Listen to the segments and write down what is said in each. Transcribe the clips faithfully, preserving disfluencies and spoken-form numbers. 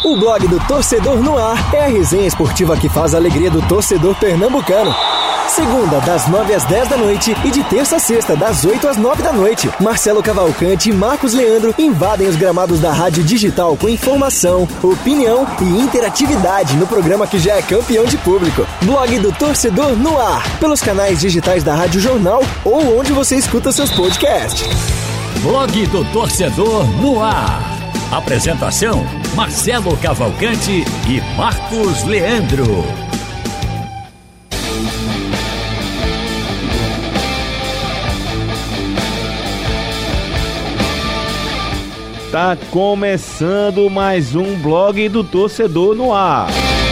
O blog do Torcedor no Ar é a resenha esportiva que faz a alegria do torcedor pernambucano. Segunda, das nove às dez da noite e de terça a sexta, das oito às nove da noite. Marcelo Cavalcante e Marcos Leandro invadem os gramados da Rádio Digital com informação, opinião e interatividade no programa que já é campeão de público. Blog do Torcedor no Ar, pelos canais digitais da Rádio Jornal ou onde você escuta seus podcasts. Blog do Torcedor no Ar. Apresentação: Marcelo Cavalcante e Marcos Leandro. Tá começando mais um Blog do Torcedor no Ar.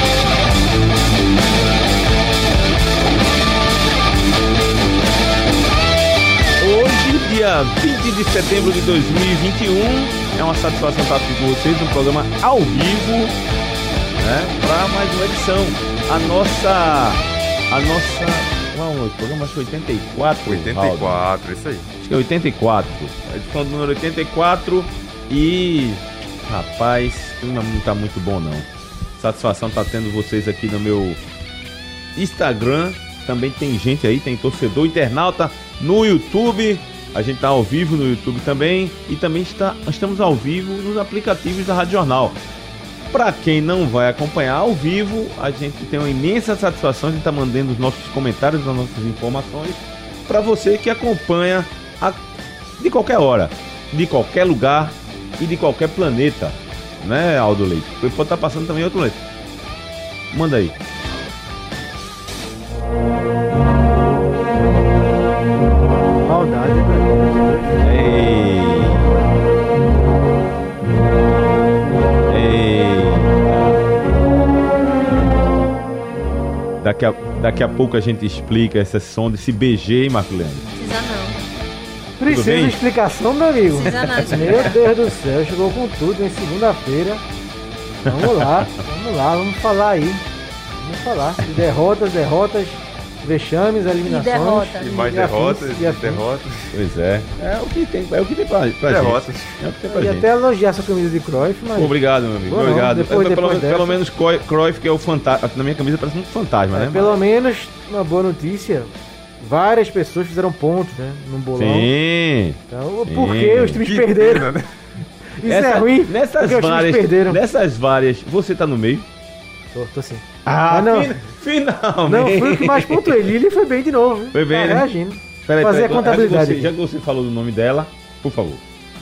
Hoje, dia vinte de setembro de dois mil e vinte e um, é uma satisfação estar aqui com vocês, um programa ao vivo, né, para mais uma edição. A nossa... A nossa... Não, o programa acho que oitenta e quatro. oitenta e quatro, Raul. Isso aí. Acho que é oitenta e quatro. A edição do número oitenta e quatro. E, rapaz, o clima não tá muito bom não. Satisfação tá tendo vocês aqui no meu Instagram. Também tem gente aí, tem torcedor, internauta no YouTube. A gente tá ao vivo no YouTube também. E também está, estamos ao vivo nos aplicativos da Rádio Jornal. Para quem não vai acompanhar ao vivo, a gente tem uma imensa satisfação de estar mandando os nossos comentários, as nossas informações para você que acompanha a, de qualquer hora, de qualquer lugar e de qualquer planeta, né, Aldo Leite? Pode estar passando também em outro planeta. Manda aí. Maldade, velho. Ei. Ei. Daqui a, daqui a pouco a gente explica essa som desse B G, hein, Marco Leandro? Precisa não. Precisa de explicação, meu amigo. Precisa não. Meu Deus do céu, chegou com tudo em segunda-feira. Vamos lá, vamos lá, vamos falar aí. Vamos falar de derrotas, derrotas, vexames, eliminações. E derrota. E mais e derrotas, afins, e afins. derrotas. Pois é. É o que tem, é o que tem pra, pra Derrotas. gente. É o que tem pra Eu ia gente. até elogiar essa camisa de Cruyff, mas... Obrigado, meu amigo. Bom, Obrigado. não, depois- É, pelo, depois pelo dessa. menos Cruyff, Cruyff, que é o fantasma. Na minha camisa parece um fantasma, é, né? pelo menos, uma boa notícia, várias pessoas fizeram pontos, né, no bolão. Sim. Então, Sim. por que os times Que perderam? pena, né? Isso Essa- é ruim, Nessas porque os times várias, perderam. nessas várias, você tá no meio? Tô, tô sim. Ah, Ah, não. fin- finalmente. Não, fui o que mais pontuei. Lili foi bem de novo. Viu? Foi bem, Tá né? reagindo. Peraí, Fazer peraí, a contabilidade Já que, você, aqui. já que você falou do nome dela, por favor.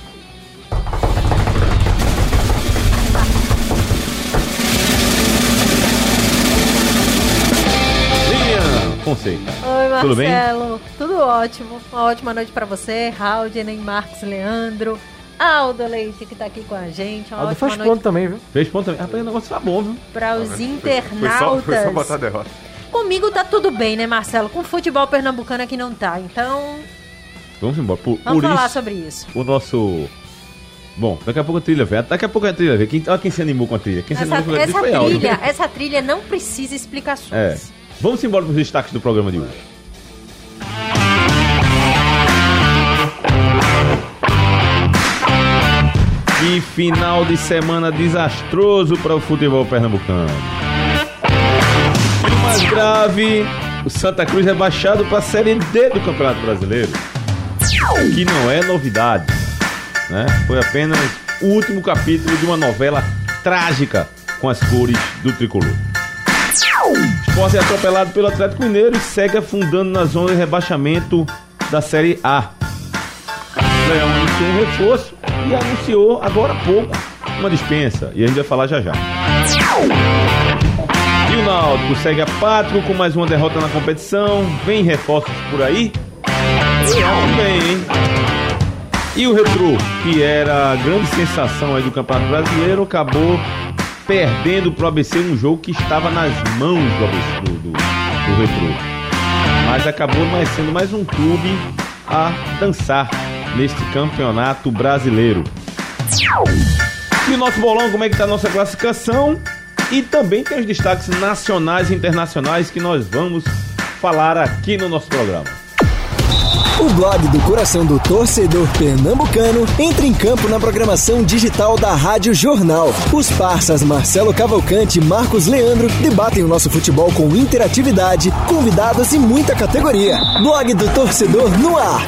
Lilian Fonseca. Oi, Tudo bem? Marcelo. Tudo ótimo. Uma ótima noite pra você, Raul, nem Marcos Leandro, Aldo Leite, que tá aqui com a gente. Uma Aldo ótima faz noite ponto também, viu? Fez ponto também. Rapaz, o negócio tá bom, viu? para os Foi só, internautas. foi só botar a derrota. Comigo tá tudo bem, né, Marcelo? Com o futebol pernambucano aqui não tá. Então, Vamos embora. Por, vamos por falar isso, sobre isso. o nosso... Bom, daqui a pouco a trilha vem. Daqui a pouco a trilha vem. Quem, olha quem se animou com a trilha. Quem se Essa, animou com a essa foi Aldo. trilha, essa trilha não precisa explicações. É. Vamos embora para os destaques do programa de hoje. Que final de semana desastroso para o futebol pernambucano. E o mais grave, o Santa Cruz rebaixado para a Série D do Campeonato Brasileiro. Que não é novidade, né? Foi apenas o último capítulo de uma novela trágica com as cores do tricolor. O Sport é atropelado pelo Atlético Mineiro e segue afundando na zona de rebaixamento da Série A. O Leão anunciou um reforço e anunciou agora há pouco uma dispensa. E a gente vai falar já já. E o Náutico segue apático com mais uma derrota na competição. Vem reforços por aí? Eu acho bem, hein? E o Retrô, que era a grande sensação aí do Campeonato Brasileiro, acabou perdendo pro A B C um jogo que estava nas mãos do, A B C, do, do, do Retrô. Mas acabou mais sendo mais um clube a dançar neste Campeonato Brasileiro. E o nosso bolão, como é que tá a nossa classificação? E também tem os destaques nacionais e internacionais que nós vamos falar aqui no nosso programa. O blog do coração do torcedor pernambucano entra em campo na programação digital da Rádio Jornal. Os parças Marcelo Cavalcante e Marcos Leandro debatem o nosso futebol com interatividade, convidados e muita categoria. Blog do torcedor no ar.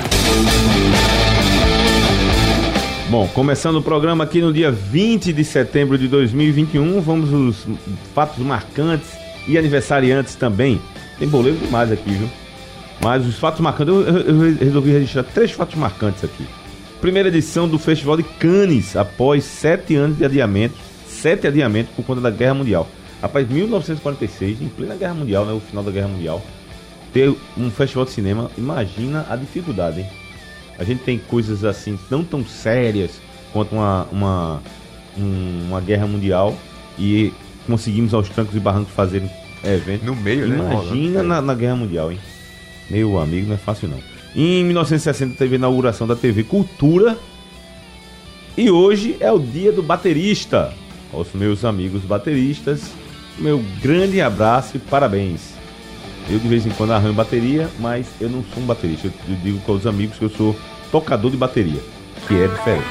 Bom, começando o programa aqui no dia vinte de setembro de dois mil e vinte e um, vamos aos fatos marcantes e aniversariantes também. Tem boleiro demais aqui, viu? Mas os fatos marcantes, eu, eu, eu resolvi registrar três fatos marcantes aqui. Primeira edição do Festival de Cannes, após sete anos de adiamento, sete adiamentos por conta da Guerra Mundial. Rapaz, mil novecentos e quarenta e seis, em plena Guerra Mundial, né, o final da Guerra Mundial, ter um festival de cinema, imagina a dificuldade, hein? A gente tem coisas assim, não tão sérias quanto uma, uma, um, uma Guerra Mundial, e conseguimos aos trancos e barrancos fazer evento. No meio, né? Imagina na, na Guerra Mundial, hein? Meu amigo, não é fácil não. Em mil novecentos e sessenta teve a inauguração da T V Cultura. E hoje é o dia do baterista. Aos meus amigos bateristas, meu grande abraço e parabéns. Eu de vez em quando arranho bateria, mas eu não sou um baterista. Eu, eu digo com os amigos que eu sou tocador de bateria, que é diferente.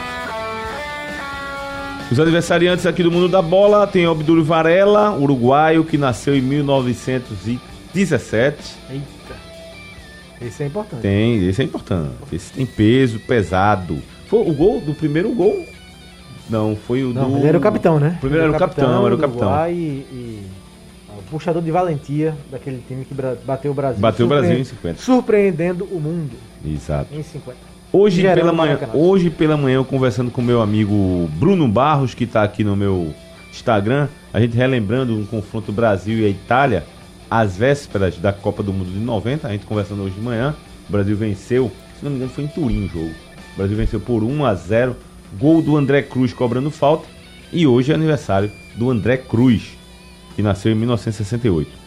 Os aniversariantes aqui do Mundo da Bola tem Obdúlio Varela, uruguaio, que nasceu em mil novecentos e dezessete. Eita. Esse é importante. Tem, esse é importante. Esse tem peso, pesado. Foi o gol do primeiro gol? Não, foi o Não, do... ele era o capitão, né? O primeiro era o capitão, era o capitão. E, e o puxador de valentia daquele time que bra- bateu o Brasil. Bateu o Brasil em cinquenta. Surpreendendo o mundo. Exato. Em cinquenta. Hoje Gerando pela, manhã, Maracanã. hoje pela manhã, eu conversando com meu amigo Bruno Barros, que está aqui no meu Instagram, a gente relembrando um confronto Brasil e a Itália, às vésperas da Copa do Mundo de noventa, a gente conversando hoje de manhã, o Brasil venceu, se não me engano foi em Turim o jogo, o Brasil venceu por um a zero, gol do André Cruz cobrando falta, e hoje é aniversário do André Cruz, que nasceu em mil novecentos e sessenta e oito.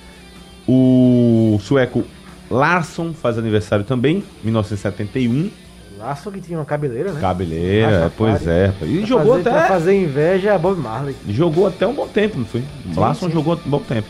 O sueco Larsson faz aniversário também, mil novecentos e setenta e um. Laço que tinha uma cabeleira, né? Cabeleira, Racha, pois pare. é, rapaz. E Pra jogou fazer, até. Pra fazer inveja a Bob Marley. Jogou até um bom tempo, não foi? Sim, Larsson sim. jogou um bom tempo.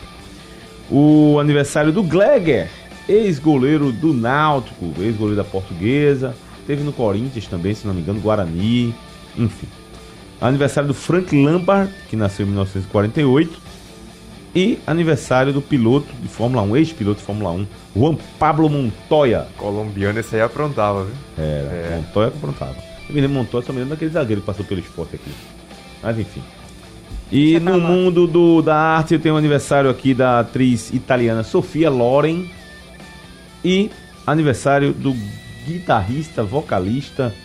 O aniversário do Gleger, ex-goleiro do Náutico, ex-goleiro da Portuguesa. Teve no Corinthians também, se não me engano, Guarani, enfim. Aniversário do Frank Lampard, que nasceu em mil novecentos e quarenta e oito. E aniversário do piloto de Fórmula um, ex-piloto de Fórmula um, Juan Pablo Montoya. Colombiano, esse aí aprontava, viu? Era, É. Montoya que aprontava. Eu me lembro Montoya, só me lembro daquele zagueiro que passou pelo esporte aqui. Mas enfim. E no mundo do, da arte, eu tenho um aniversário aqui da atriz italiana Sofia Loren. E aniversário do guitarrista, vocalista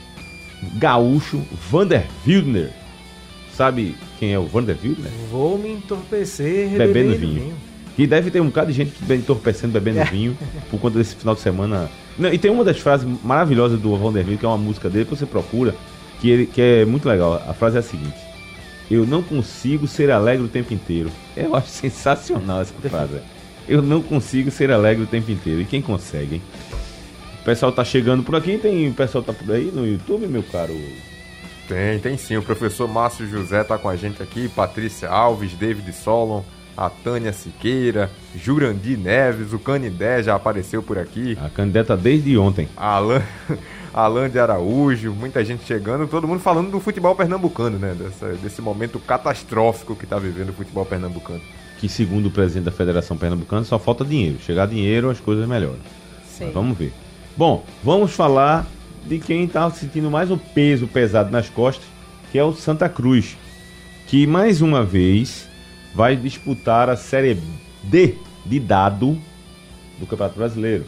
gaúcho Vander Wildner. Sabe quem é o Vander Wildner? Vou me entorpecer Bebendo beberei vinho. Que deve ter um bocado de gente que vem entorpecendo, bebendo vinho por conta desse final de semana. Não, e tem uma das frases maravilhosas do Vander Wildner, que é uma música dele que você procura, que, ele, que é muito legal. A frase é a seguinte: eu não consigo ser alegre o tempo inteiro. Eu acho sensacional essa frase. Eu não consigo ser alegre o tempo inteiro. E quem consegue, hein? O pessoal tá chegando por aqui, tem o pessoal tá por aí no YouTube, meu caro. Tem, tem sim. O professor Márcio José tá com a gente aqui, Patrícia Alves, David Solon, a Tânia Siqueira, Jurandir Neves, o Canindé já apareceu por aqui, A candidata desde ontem. Alan, Alan de Araújo, muita gente chegando, todo mundo falando do futebol pernambucano, né? Dessa, desse momento catastrófico que tá vivendo o futebol pernambucano. Que segundo o presidente da Federação Pernambucana, só falta dinheiro. Chegar dinheiro, as coisas melhoram. Sim. Mas vamos ver. Bom, vamos falar de quem está sentindo mais o peso pesado nas costas, que é o Santa Cruz, que mais uma vez vai disputar a Série D de dado do Campeonato Brasileiro.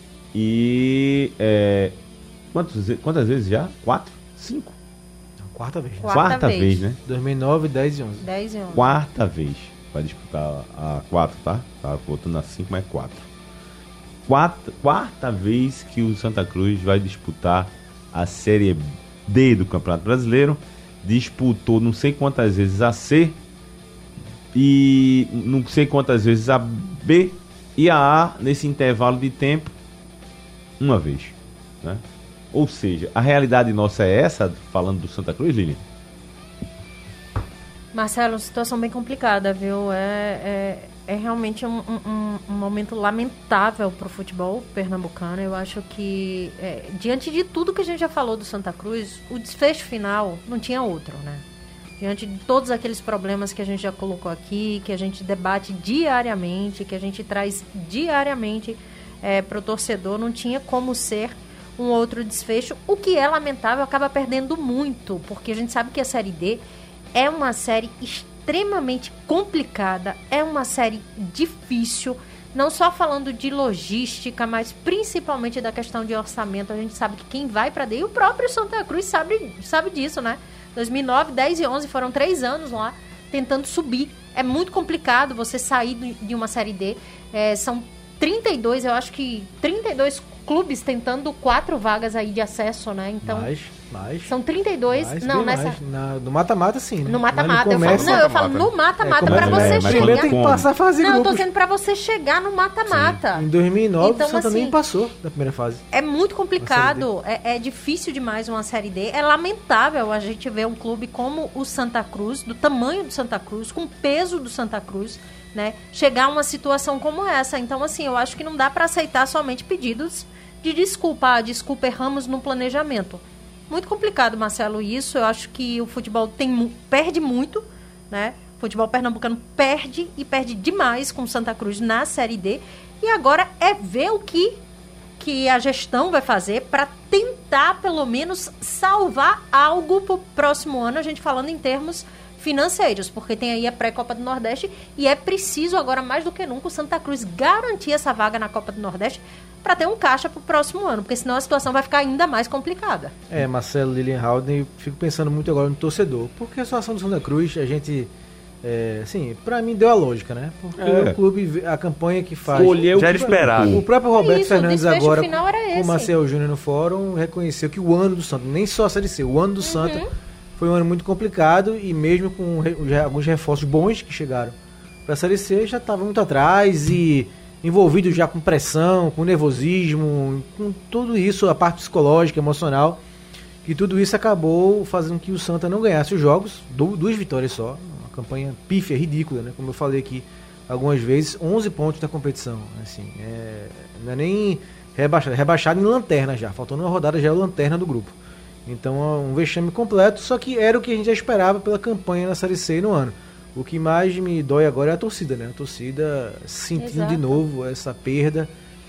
E é, quantos, quantas vezes já? Quatro? Cinco? Quarta vez. Quarta Quarta vez, vez. né? dois mil e nove, dez e onze. dez e onze. Quarta vez vai disputar a quatro, tá? Tá voltando a cinco, mas quatro. Quarta, quarta vez que o Santa Cruz vai disputar a Série D do Campeonato Brasileiro. Disputou não sei quantas vezes a C e não sei quantas vezes a B e a A nesse intervalo de tempo uma vez, né? Ou seja, a realidade nossa é essa, falando do Santa Cruz, Lilian? Marcelo, situação bem complicada, viu? É, é, é realmente um, um, um momento lamentável para o futebol pernambucano. Eu acho que, é, diante de tudo que a gente já falou do Santa Cruz, o desfecho final não tinha outro, né? Diante de todos aqueles problemas que a gente já colocou aqui, que a gente debate diariamente, que a gente traz diariamente é, para o torcedor, não tinha como ser um outro desfecho. O que é lamentável, acaba perdendo muito, porque a gente sabe que a Série D é uma série extremamente complicada, é uma série difícil, não só falando de logística, mas principalmente da questão de orçamento. A gente sabe que quem vai para D, e o próprio Santa Cruz sabe, sabe disso, né? dois mil e nove, dez e onze foram três anos lá tentando subir. É muito complicado você sair de uma Série D. É, são trinta e dois, eu acho que trinta e dois clubes tentando quatro vagas aí de acesso, né? Então, mais, mais. São trinta e dois, mais, não, nessa... mais. Na, no mata-mata sim, né? No mata-mata, eu começa... falo, não, eu falo no mata-mata é, pra você é, chegar. Primeiro tem que passar a fase de Não, grupos. eu tô dizendo pra você chegar no mata-mata. Em dois mil e nove, então, o Santa assim, nem passou da primeira fase. É muito complicado, é, é difícil demais uma Série D. É lamentável a gente ver um clube como o Santa Cruz, do tamanho do Santa Cruz, com o peso do Santa Cruz, né, chegar a uma situação como essa. Então, assim, eu acho que não dá pra aceitar somente pedidos de desculpa. Ah, desculpa, erramos no planejamento. Muito complicado, Marcelo, isso. Eu acho que o futebol tem, perde muito, né? O futebol pernambucano perde e perde demais com o Santa Cruz na Série D. E agora é ver o que, que a gestão vai fazer para tentar, pelo menos, salvar algo para o próximo ano, a gente falando em termos financeiros, porque tem aí a pré-Copa do Nordeste e é preciso agora, mais do que nunca, o Santa Cruz garantir essa vaga na Copa do Nordeste para ter um caixa para o próximo ano, porque senão a situação vai ficar ainda mais complicada. É, Marcelo, Lilian Haldane, eu fico pensando muito agora no torcedor, porque a situação do Santa Cruz, a gente, é, assim, para mim deu a lógica, né? Porque é. o clube, a campanha que faz... Escolheu, já era esperado. O próprio Roberto Isso, Fernandes o agora, com o Marcelo Júnior no fórum, reconheceu que o ano do Santa, nem só a Série C, o ano do uhum. Santa foi um ano muito complicado e mesmo com re, alguns reforços bons que chegaram para a Série C, já estava muito atrás e envolvido já com pressão, com nervosismo, com tudo isso, a parte psicológica, emocional, que tudo isso acabou fazendo que o Santa não ganhasse os jogos, duas vitórias só, uma campanha pífia, ridícula, né? Como eu falei aqui algumas vezes, onze pontos na competição, assim, é, não é nem rebaixado, é rebaixado em lanterna já, faltando uma rodada já é o lanterna do grupo. Então é um vexame completo, só que era o que a gente já esperava pela campanha na Série C no ano. O que mais me dói agora é a torcida, né? A torcida sentindo Exato. de novo essa perda.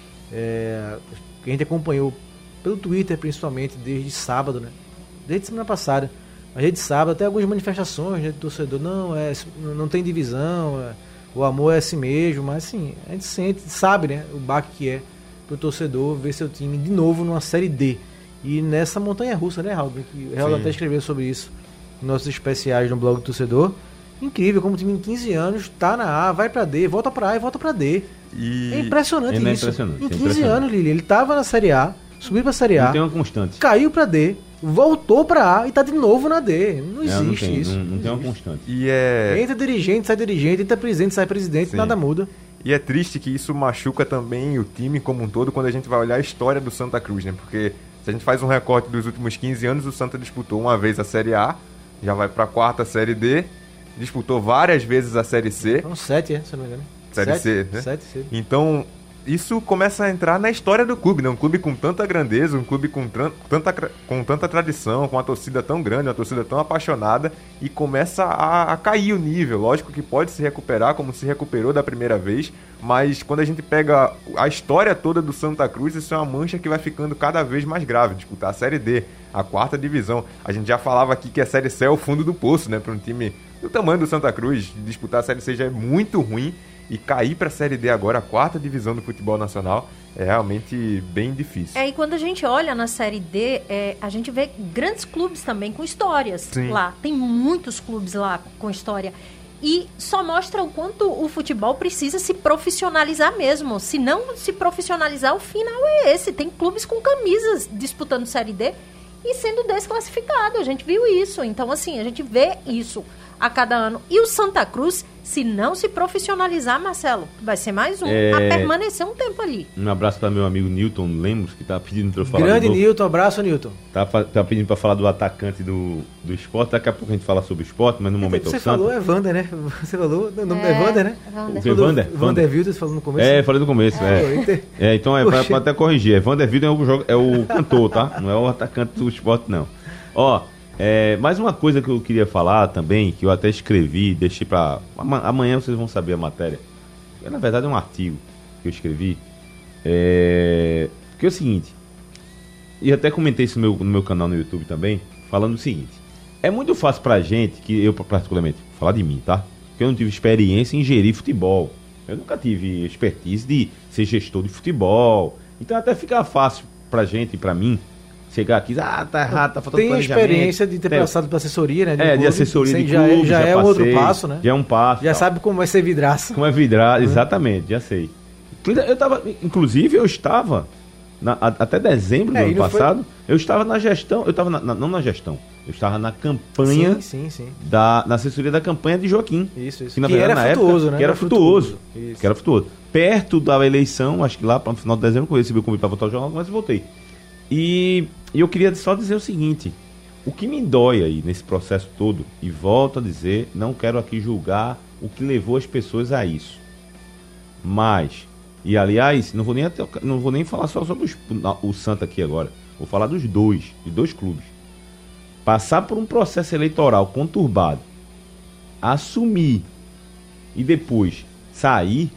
É, que a gente acompanhou pelo Twitter, principalmente, desde sábado, né? Desde semana passada. Mas desde sábado, até algumas manifestações, né, do torcedor. Não, é, não tem divisão, é, o amor é assim mesmo. Mas, assim, a gente sente, sabe, né? O baque que é pro torcedor ver seu time de novo numa Série D. E nessa montanha-russa, né, Raul? O Raul até escreveu sobre isso nos nossos especiais no blog do torcedor. Incrível, como o time em quinze anos tá na A, vai pra D, volta pra A e volta pra D. E... É impressionante é isso. Impressionante, em é quinze anos, Lili, ele tava na Série A, subiu pra Série A, não tem uma constante. Caiu pra D, voltou pra A e tá de novo na D. Não existe não, não tem, isso. Não, não, não tem uma existe. constante. E é... Entra dirigente, sai dirigente, entra presidente, sai presidente, Sim. nada muda. E é triste que isso machuca também o time como um todo quando a gente vai olhar a história do Santa Cruz, né? Porque se a gente faz um recorte dos últimos quinze anos, o Santa disputou uma vez a Série A, já vai pra quarta Série D, disputou várias vezes a Série C. São sete, é, se não me engano. Série sete, C, né? Sete, C. Então, isso começa a entrar na história do clube, né? Um clube com tanta grandeza, um clube com tanta, com tanta tradição, com uma torcida tão grande, uma torcida tão apaixonada, e começa a, a cair o nível. Lógico que pode se recuperar, como se recuperou da primeira vez, mas quando a gente pega a história toda do Santa Cruz, isso é uma mancha que vai ficando cada vez mais grave. Disputar a Série D, a quarta divisão. A gente já falava aqui que a Série C é o fundo do poço, né? Para um time do tamanho do Santa Cruz, disputar a Série C já é muito ruim, e cair para a Série D agora, a quarta divisão do futebol nacional, é realmente bem difícil. É, e quando a gente olha na Série D, é, a gente vê grandes clubes também com histórias Sim. lá. Tem muitos clubes lá com história. E só mostra o quanto o futebol precisa se profissionalizar mesmo. Se não se profissionalizar, o final é esse. Tem clubes com camisas disputando Série D e sendo desclassificado. A gente viu isso. Então, assim, a gente vê isso. a cada ano. E o Santa Cruz, se não se profissionalizar, Marcelo, vai ser mais um É... a permanecer um tempo ali. Um abraço para meu amigo Newton Lemos, que tá pedindo para eu falar. Grande Newton, abraço, Newton. Tá, tá pedindo para falar do atacante do, do esporte. Daqui a pouco a gente fala sobre o esporte, mas no momento Você é o Santa. falou é Wander, né? Você falou, o nome é, é Wander, né? Wander. O que, Wander? Wander Wilder, você falou no começo. É, falei no começo, é. É, é então é para até corrigir. É, Wander Wilder é o, jogo, é o cantor, tá? Não é o atacante do esporte, não. Ó, é, mais uma coisa que eu queria falar também, que eu até escrevi, deixei para amanhã vocês vão saber a matéria. Na verdade é um artigo que eu escrevi. É, que é o seguinte, e até comentei isso no meu, no meu canal no YouTube também, falando o seguinte: é muito fácil pra gente, que eu particularmente, vou falar de mim, tá? Porque eu não tive experiência em gerir futebol. Eu nunca tive expertise de ser gestor de futebol. Então até fica fácil pra gente e pra mim chegar aqui, ah, tá errado, tá faltando Tem experiência de ter Tem. passado pela assessoria, né? É, clube, de assessoria de já clube, é, já já é passei, outro passo, né? Já é um passo. Já tal. sabe como vai ser vidraça. Como é vidrar, exatamente, já sei. Eu tava, inclusive eu estava, na, a, até dezembro do É, ano e não passado, eu estava na gestão, eu estava na, na, não na gestão, eu estava na campanha, Sim, sim, sim. Da, na assessoria da campanha de Joaquim. Isso, isso. Que, na Que verdade, era na frutuoso, época, né? que era Era frutuoso. frutuoso. Isso. Que era frutuoso. Perto da eleição, acho que lá para o final de dezembro, eu recebi o convite para votar o jornal, mas eu voltei. E, e eu queria só dizer o seguinte: o que me dói aí nesse processo todo, e volto a dizer, não quero aqui julgar o que levou as pessoas a isso. Mas, e aliás, não vou nem, até, não vou nem falar só sobre os, o Santa aqui agora, vou falar dos dois, de dois clubes. Passar por um processo eleitoral conturbado, assumir e depois sair,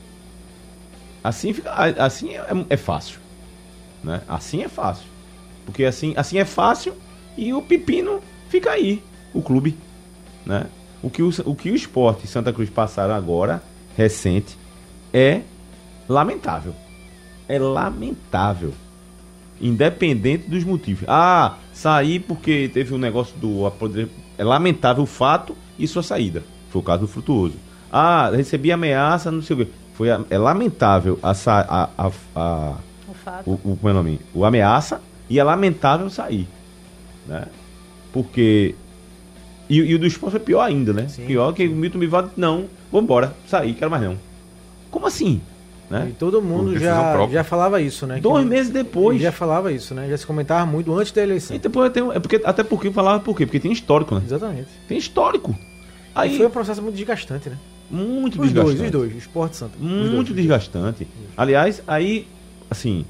assim, fica, assim é, é fácil. Né? Assim é fácil. Porque assim, assim é fácil e o pepino fica aí, o clube. Né? O, que o, o que o Sport e Santa Cruz passaram agora, recente, é lamentável. É lamentável. Independente dos motivos. Ah, sair porque teve um negócio do... É lamentável o fato e sua saída. Foi o caso do Frutuoso. Ah, recebi ameaça, não sei o quê. Foi, é lamentável a... a, a, a O fato. O, o, como é o nome? O ameaça, e é lamentável sair. Né? Porque... E, e o do esporte foi pior ainda, né? Sim. Pior que o Milton Bivaldo, não, vambora, sair, quero mais não. Como assim? Né? E todo mundo Por decisão já, própria. já falava isso, né? Dois Que- meses depois. Já falava isso, né? Já se comentava muito antes da eleição. E depois tem, um- é porque, até porque falava por quê? Porque tem histórico, né? Exatamente. Tem histórico. Aí, E foi um processo muito desgastante, né? muito Os desgastante. dois, os dois. O Sport Santa. Os Muito dois. desgastante. Aliás, aí, assim...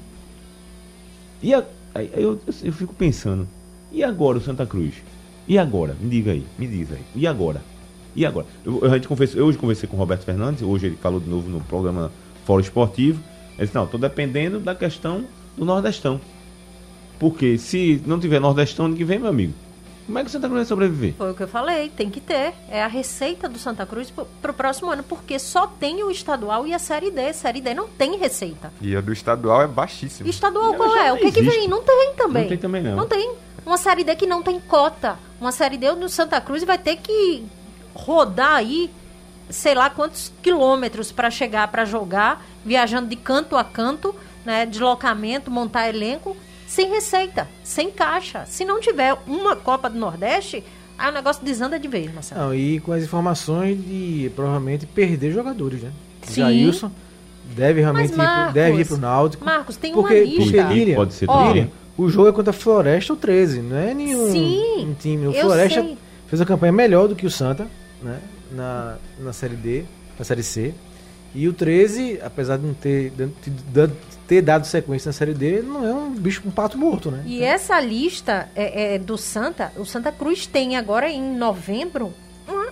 E a, aí eu, eu fico pensando, e agora o Santa Cruz? E agora? Me diga aí, me diz aí. E agora? E agora? Eu, a gente conversou, eu hoje conversei com o Roberto Fernandes, hoje ele falou de novo no programa Fórum Esportivo. Ele disse, não, estou dependendo da questão do Nordestão. Porque se não tiver Nordestão, ninguém vem, meu amigo. Como é que o Santa Cruz vai sobreviver? Foi o que eu falei, tem que ter. É a receita do Santa Cruz para o próximo ano, porque só tem o estadual e a Série D. Série D não tem receita. E a do estadual é baixíssima. Estadual Não, qual já é? não O que que existe. vem? Não tem também. Não tem também, não. Não tem. Uma Série D que não tem cota. Uma Série D no Santa Cruz vai ter que rodar aí, sei lá quantos quilômetros para chegar, para jogar, viajando de canto a canto, né, deslocamento, montar elenco, sem receita, sem caixa. Se não tiver uma Copa do Nordeste, aí o negócio desanda de vez, Marcelo. Não, e com as informações de provavelmente perder jogadores, né? Sim. Jailson deve realmente Mas, Marcos, ir, pro- deve ir pro Náutico. Marcos, tem porque, uma lista. Porque, Lilian, Pode ser Ó, também. o jogo é contra a Floresta ou treze, não é nenhum Sim, um time. O eu Floresta sei. fez uma campanha melhor do que o Santa, né? Na, na Série D, na Série C. E o treze, apesar de não ter, de ter- ter dado sequência na Série D, não é um bicho, um pato morto, né? E essa lista é, é do Santa, o Santa Cruz tem agora em novembro uma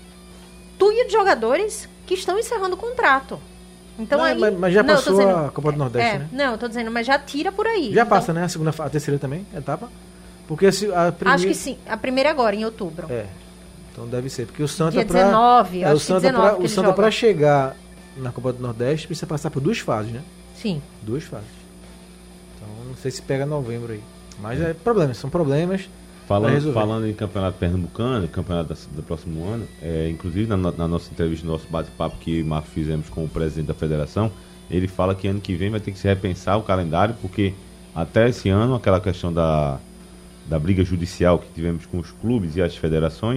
tuia de jogadores que estão encerrando o contrato. Então Mas- aí, mas- mas já não, eu tô passou dizendo- a Copa do Nordeste, é, né? Não, eu tô dizendo, mas já tira por aí. Já Então, passa, né? A segunda, fa- a terceira também, etapa. Porque se a primeira... Acho que sim. A primeira agora, em outubro. É. Então deve ser, porque o Santa Dia pra, dezenove, é, acho o que Santa dezenove pra, que o ele Santa joga. para chegar na Copa do Nordeste precisa passar por duas fases, né? Sim. Duas fases. Então não sei se pega novembro aí. Mas é problemas, são problemas. Vai Falando, resolver. falando em campeonato pernambucano, campeonato da- do próximo ano, é, inclusive na, no- na nossa entrevista, no nosso bate-papo que Marco fizemos com o presidente da federação, ele fala que ano que vem vai ter que se repensar o calendário, porque até esse ano, aquela questão da, da briga judicial que tivemos com os clubes e as federações,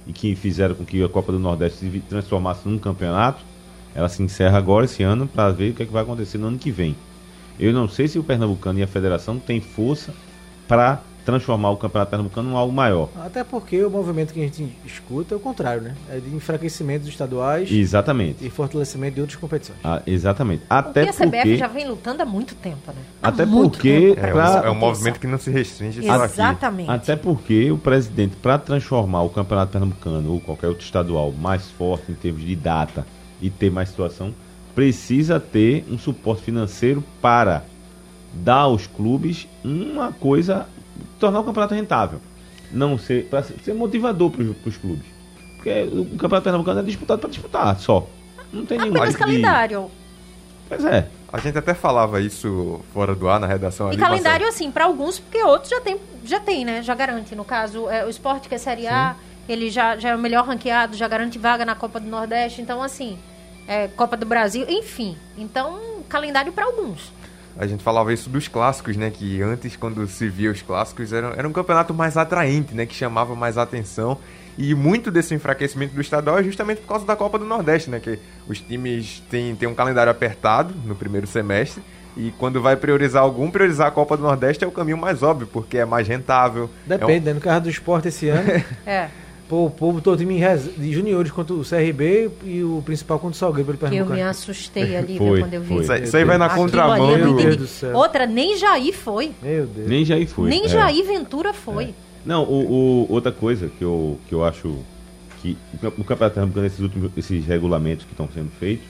e que fizeram com que a Copa do Nordeste se transformasse num campeonato, ela se encerra agora esse ano para ver o que, é que vai acontecer no ano que vem. Eu não sei se o Pernambucano e a federação têm força para transformar o Campeonato Pernambucano em algo maior. Até porque o movimento que a gente escuta é o contrário, né? É de enfraquecimento dos estaduais Exatamente. e fortalecimento de outras competições. Ah, exatamente. Até porque a C B F porque, já vem lutando há muito tempo, né? Há até muito porque tempo. É, pra- um, é um movimento que não se restringe só aqui. Exatamente. Até porque o presidente, para transformar o Campeonato Pernambucano ou qualquer outro estadual mais forte em termos de data e ter mais situação, precisa ter um suporte financeiro para dar aos clubes uma coisa, tornar o campeonato rentável. Não ser, para ser motivador para os clubes. Porque o Campeonato Pernambucano é disputado para disputar só. Não tem nenhum Apenas tipo de- calendário. Pois é. A gente até falava isso fora do ar na redação E ali. calendário, Marcelo. assim, para alguns, porque outros já tem, já tem, né? Já garante. No caso, é, o Sport, que é Série A, ele já, já é o melhor ranqueado, já garante vaga na Copa do Nordeste. Então, assim, é, Copa do Brasil, enfim. Então, calendário para alguns. A gente falava isso dos clássicos, né? Que antes, quando se via os clássicos, era, era um campeonato mais atraente, né? Que chamava mais atenção. E muito desse enfraquecimento do estadual é justamente por causa da Copa do Nordeste, né? Que os times têm, têm um calendário apertado no primeiro semestre. E quando vai priorizar algum, priorizar a Copa do Nordeste é o caminho mais óbvio, porque é mais rentável. Depende, né? No caso do esporte esse ano, É. pô, o povo botou o time em res- de juniores contra o C R B e o principal contra o Salgueiro pelo Que eu Pernambucano. me assustei ali, Foi, viu, quando eu vi. foi. Isso aí, isso aí vai na Aquilo contramão ali eu não Meu do... Deus entendi. do céu. Outra, nem Jair foi. Meu Deus. Nem Jair foi. nem é. Jair Ventura foi. Não, o, o- outra coisa que eu, que eu acho que no Campeonato Pernambucano, esses últimos esses regulamentos que estão sendo feitos,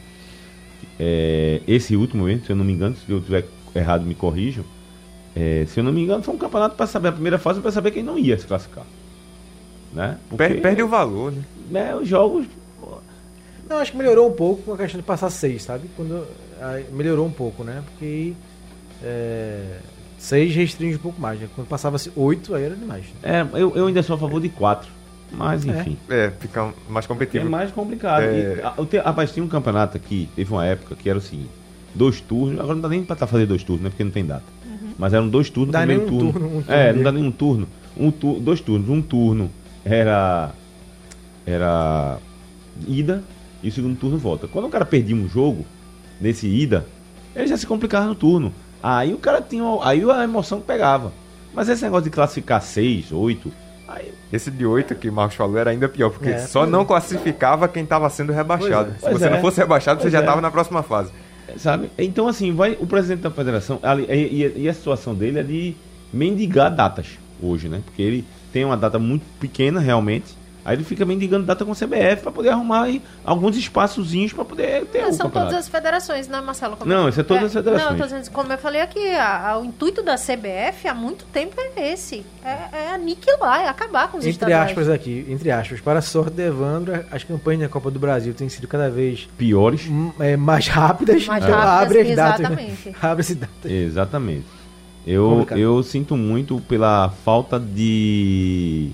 é, esse último mesmo, se eu não me engano, se eu estiver errado, me corrijam. É, se eu não me engano, foi um campeonato para saber a primeira fase, para saber quem não ia se classificar. Né? Porque, Per- Perde o valor, né? né, os jogos. Não, acho que melhorou um pouco com a questão de passar seis, sabe? Quando, aí melhorou um pouco, né? Porque é, seis restringe um pouco mais, né? Quando passava oito, aí era demais. É, eu, eu ainda sou a favor de quatro. Mas enfim. É, fica mais É competitivo. mais complicado. É. E, a- eu te- rapaz, tinha um campeonato aqui, teve uma época que era o seguinte: dois turnos, agora não dá nem pra tá fazer dois turnos, né? Porque não tem data. Mas eram dois turnos, Dá primeiro nem um turno. turno, um turno é, não dele. dá nenhum turno. Um tu, dois turnos. Um turno era. Era. Ida e o segundo turno volta. Quando o cara perdia um jogo, nesse ida, ele já se complicava no turno. Aí o cara tinha. Aí a emoção pegava. Mas esse negócio de classificar seis, oito. Aí Esse de oito que o Marcos falou era ainda pior, porque É, só pois não é. classificava quem estava sendo rebaixado. Pois é. Se Pois você é. não fosse rebaixado, Pois você já é. estava na próxima fase. sabe? Então, assim, vai o presidente da federação, ali, e, e- e a situação dele é de mendigar datas hoje, né? Porque ele tem uma data muito pequena, realmente. Aí ele fica mendigando data com a C B F para poder arrumar aí alguns espaçozinhos para poder ter Mas o são campeonato. todas as federações, né, Marcelo? Como Não, eu- isso é todas as federações. Não, eu tô dizendo, como eu falei aqui, a- a- o intuito da C B F há muito tempo é esse. É, é aniquilar, é acabar com os Entre estaduais. aspas aqui, entre aspas, para a sorte de Evandro, as campanhas da Copa do Brasil têm sido cada vez Piores. hum, é, mais rápidas. Mais então rápidas, abre as datas. Né? exatamente. Abre as datas. Exatamente. Eu, Complicado. eu sinto muito pela falta de.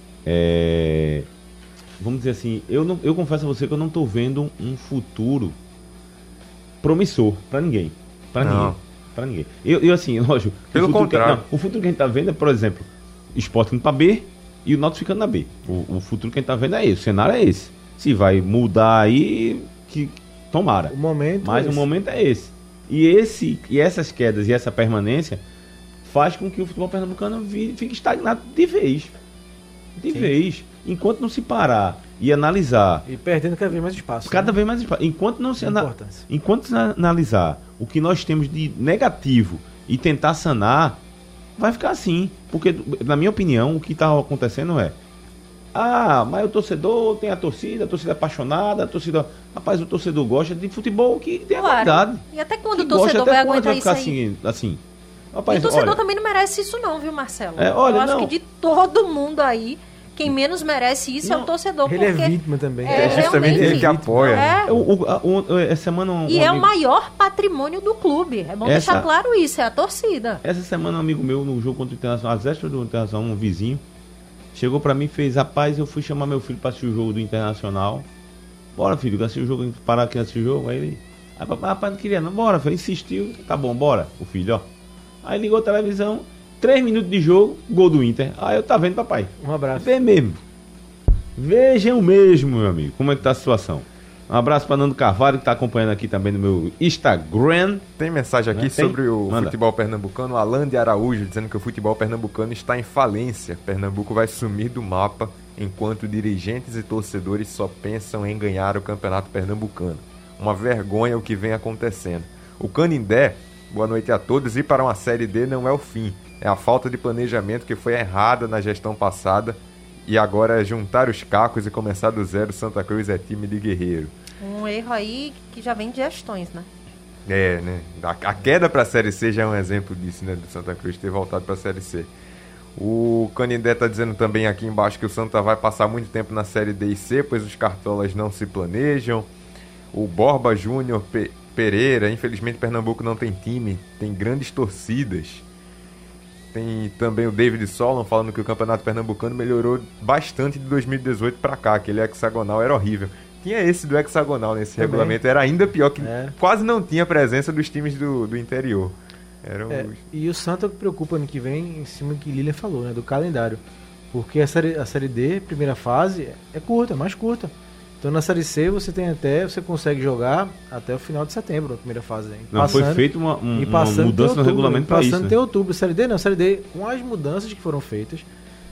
é, vamos dizer assim, eu, não, eu confesso a você que eu não estou vendo um futuro promissor para ninguém. Para Não. ninguém. Para ninguém. Eu, eu assim, lógico. o Pelo futuro que- contrário. não, o futuro que a gente está vendo é, por exemplo, Sport indo para B e o Náutico ficando na B. O, o futuro que a gente está vendo é esse. O cenário é esse. Se vai mudar aí, que tomara. O momento. Mas é o esse. momento é esse. E, esse. e essas quedas e essa permanência faz com que o futebol pernambucano vi- fique estagnado de vez. De Sim. vez. Enquanto não se parar e analisar, E perdendo cada vez mais espaço. cada né? vez mais espaço. Enquanto não se ana- Importância. enquanto se analisar o que nós temos de negativo e tentar sanar, vai ficar assim. Porque, na minha opinião, o que está acontecendo é: ah, mas o torcedor tem a torcida, a torcida é apaixonada, a torcida. Rapaz, o torcedor gosta de futebol que tem a Claro. qualidade. E até quando Que o torcedor gosta, vai até quando aguentar isso ficar aí? assim, assim. E Rapaz, o torcedor olha, também não merece isso não, viu, Marcelo? É, olha, eu acho não. que de todo mundo aí, quem menos merece isso é Não, o torcedor. Ele é porque vítima também. É, É justamente realmente. ele que apoia. né? É. o, o, a- o- essa semana um, E um é o amigo- maior patrimônio do clube. É bom Essa- deixar claro isso, é a torcida. Essa semana um amigo meu no jogo contra o Internacional, às vésperas do Internacional, um vizinho, chegou pra mim e fez: rapaz, eu fui chamar meu filho pra assistir o jogo do Internacional. Bora, filho, assistir o jogo, parar aqui assistir o jogo. Aí ele, aí, papai, rapaz, não queria não, bora, filho, insistiu, tá bom, bora, o filho, ó. Aí ligou a televisão, três minutos de jogo, gol do Inter. Aí eu, tá vendo, papai? Um abraço. Vê mesmo. Vejam mesmo, meu amigo, como é que tá a situação. Um abraço para Nando Carvalho, que está acompanhando aqui também no meu Instagram. Tem mensagem aqui Tem? sobre o Manda. futebol pernambucano. Alan de Araújo dizendo que o futebol pernambucano está em falência. Pernambuco vai sumir do mapa enquanto dirigentes e torcedores só pensam em ganhar o campeonato pernambucano. Uma vergonha o que vem acontecendo. O Canindé, boa noite a todos. Ir para uma Série D não é o fim. É a falta de planejamento que foi errada na gestão passada. E agora é juntar os cacos e começar do zero. Santa Cruz é time de guerreiro. Um erro aí que já vem de gestões, né? É, né? A, a queda para a Série C já é um exemplo disso, né? Do Santa Cruz ter voltado para a Série C. O Canindé tá dizendo também aqui embaixo que o Santa vai passar muito tempo na Série D e C, pois os cartolas não se planejam. O Borba Júnior Pe- Pereira, infelizmente Pernambuco não tem time, tem grandes torcidas. Tem também o David Solon falando que o Campeonato Pernambucano melhorou bastante de dois mil e dezoito para cá, aquele hexagonal era horrível. Tinha esse do hexagonal nesse Também. regulamento, era ainda pior, que É. quase não tinha presença dos times do, do interior. Eram É, os... e o Santa preocupa ano que vem, em cima do que Lilian falou, né, do calendário. Porque a série, a série D, primeira fase, é curta, é mais curta. Então na Série C você tem até, você consegue jogar até o final de setembro, a primeira fase. Né? Não, foi feita uma, um, e uma passando mudança no outubro, regulamento para isso. Passando Né? até outubro. Série D não, Série D, com as mudanças que foram feitas,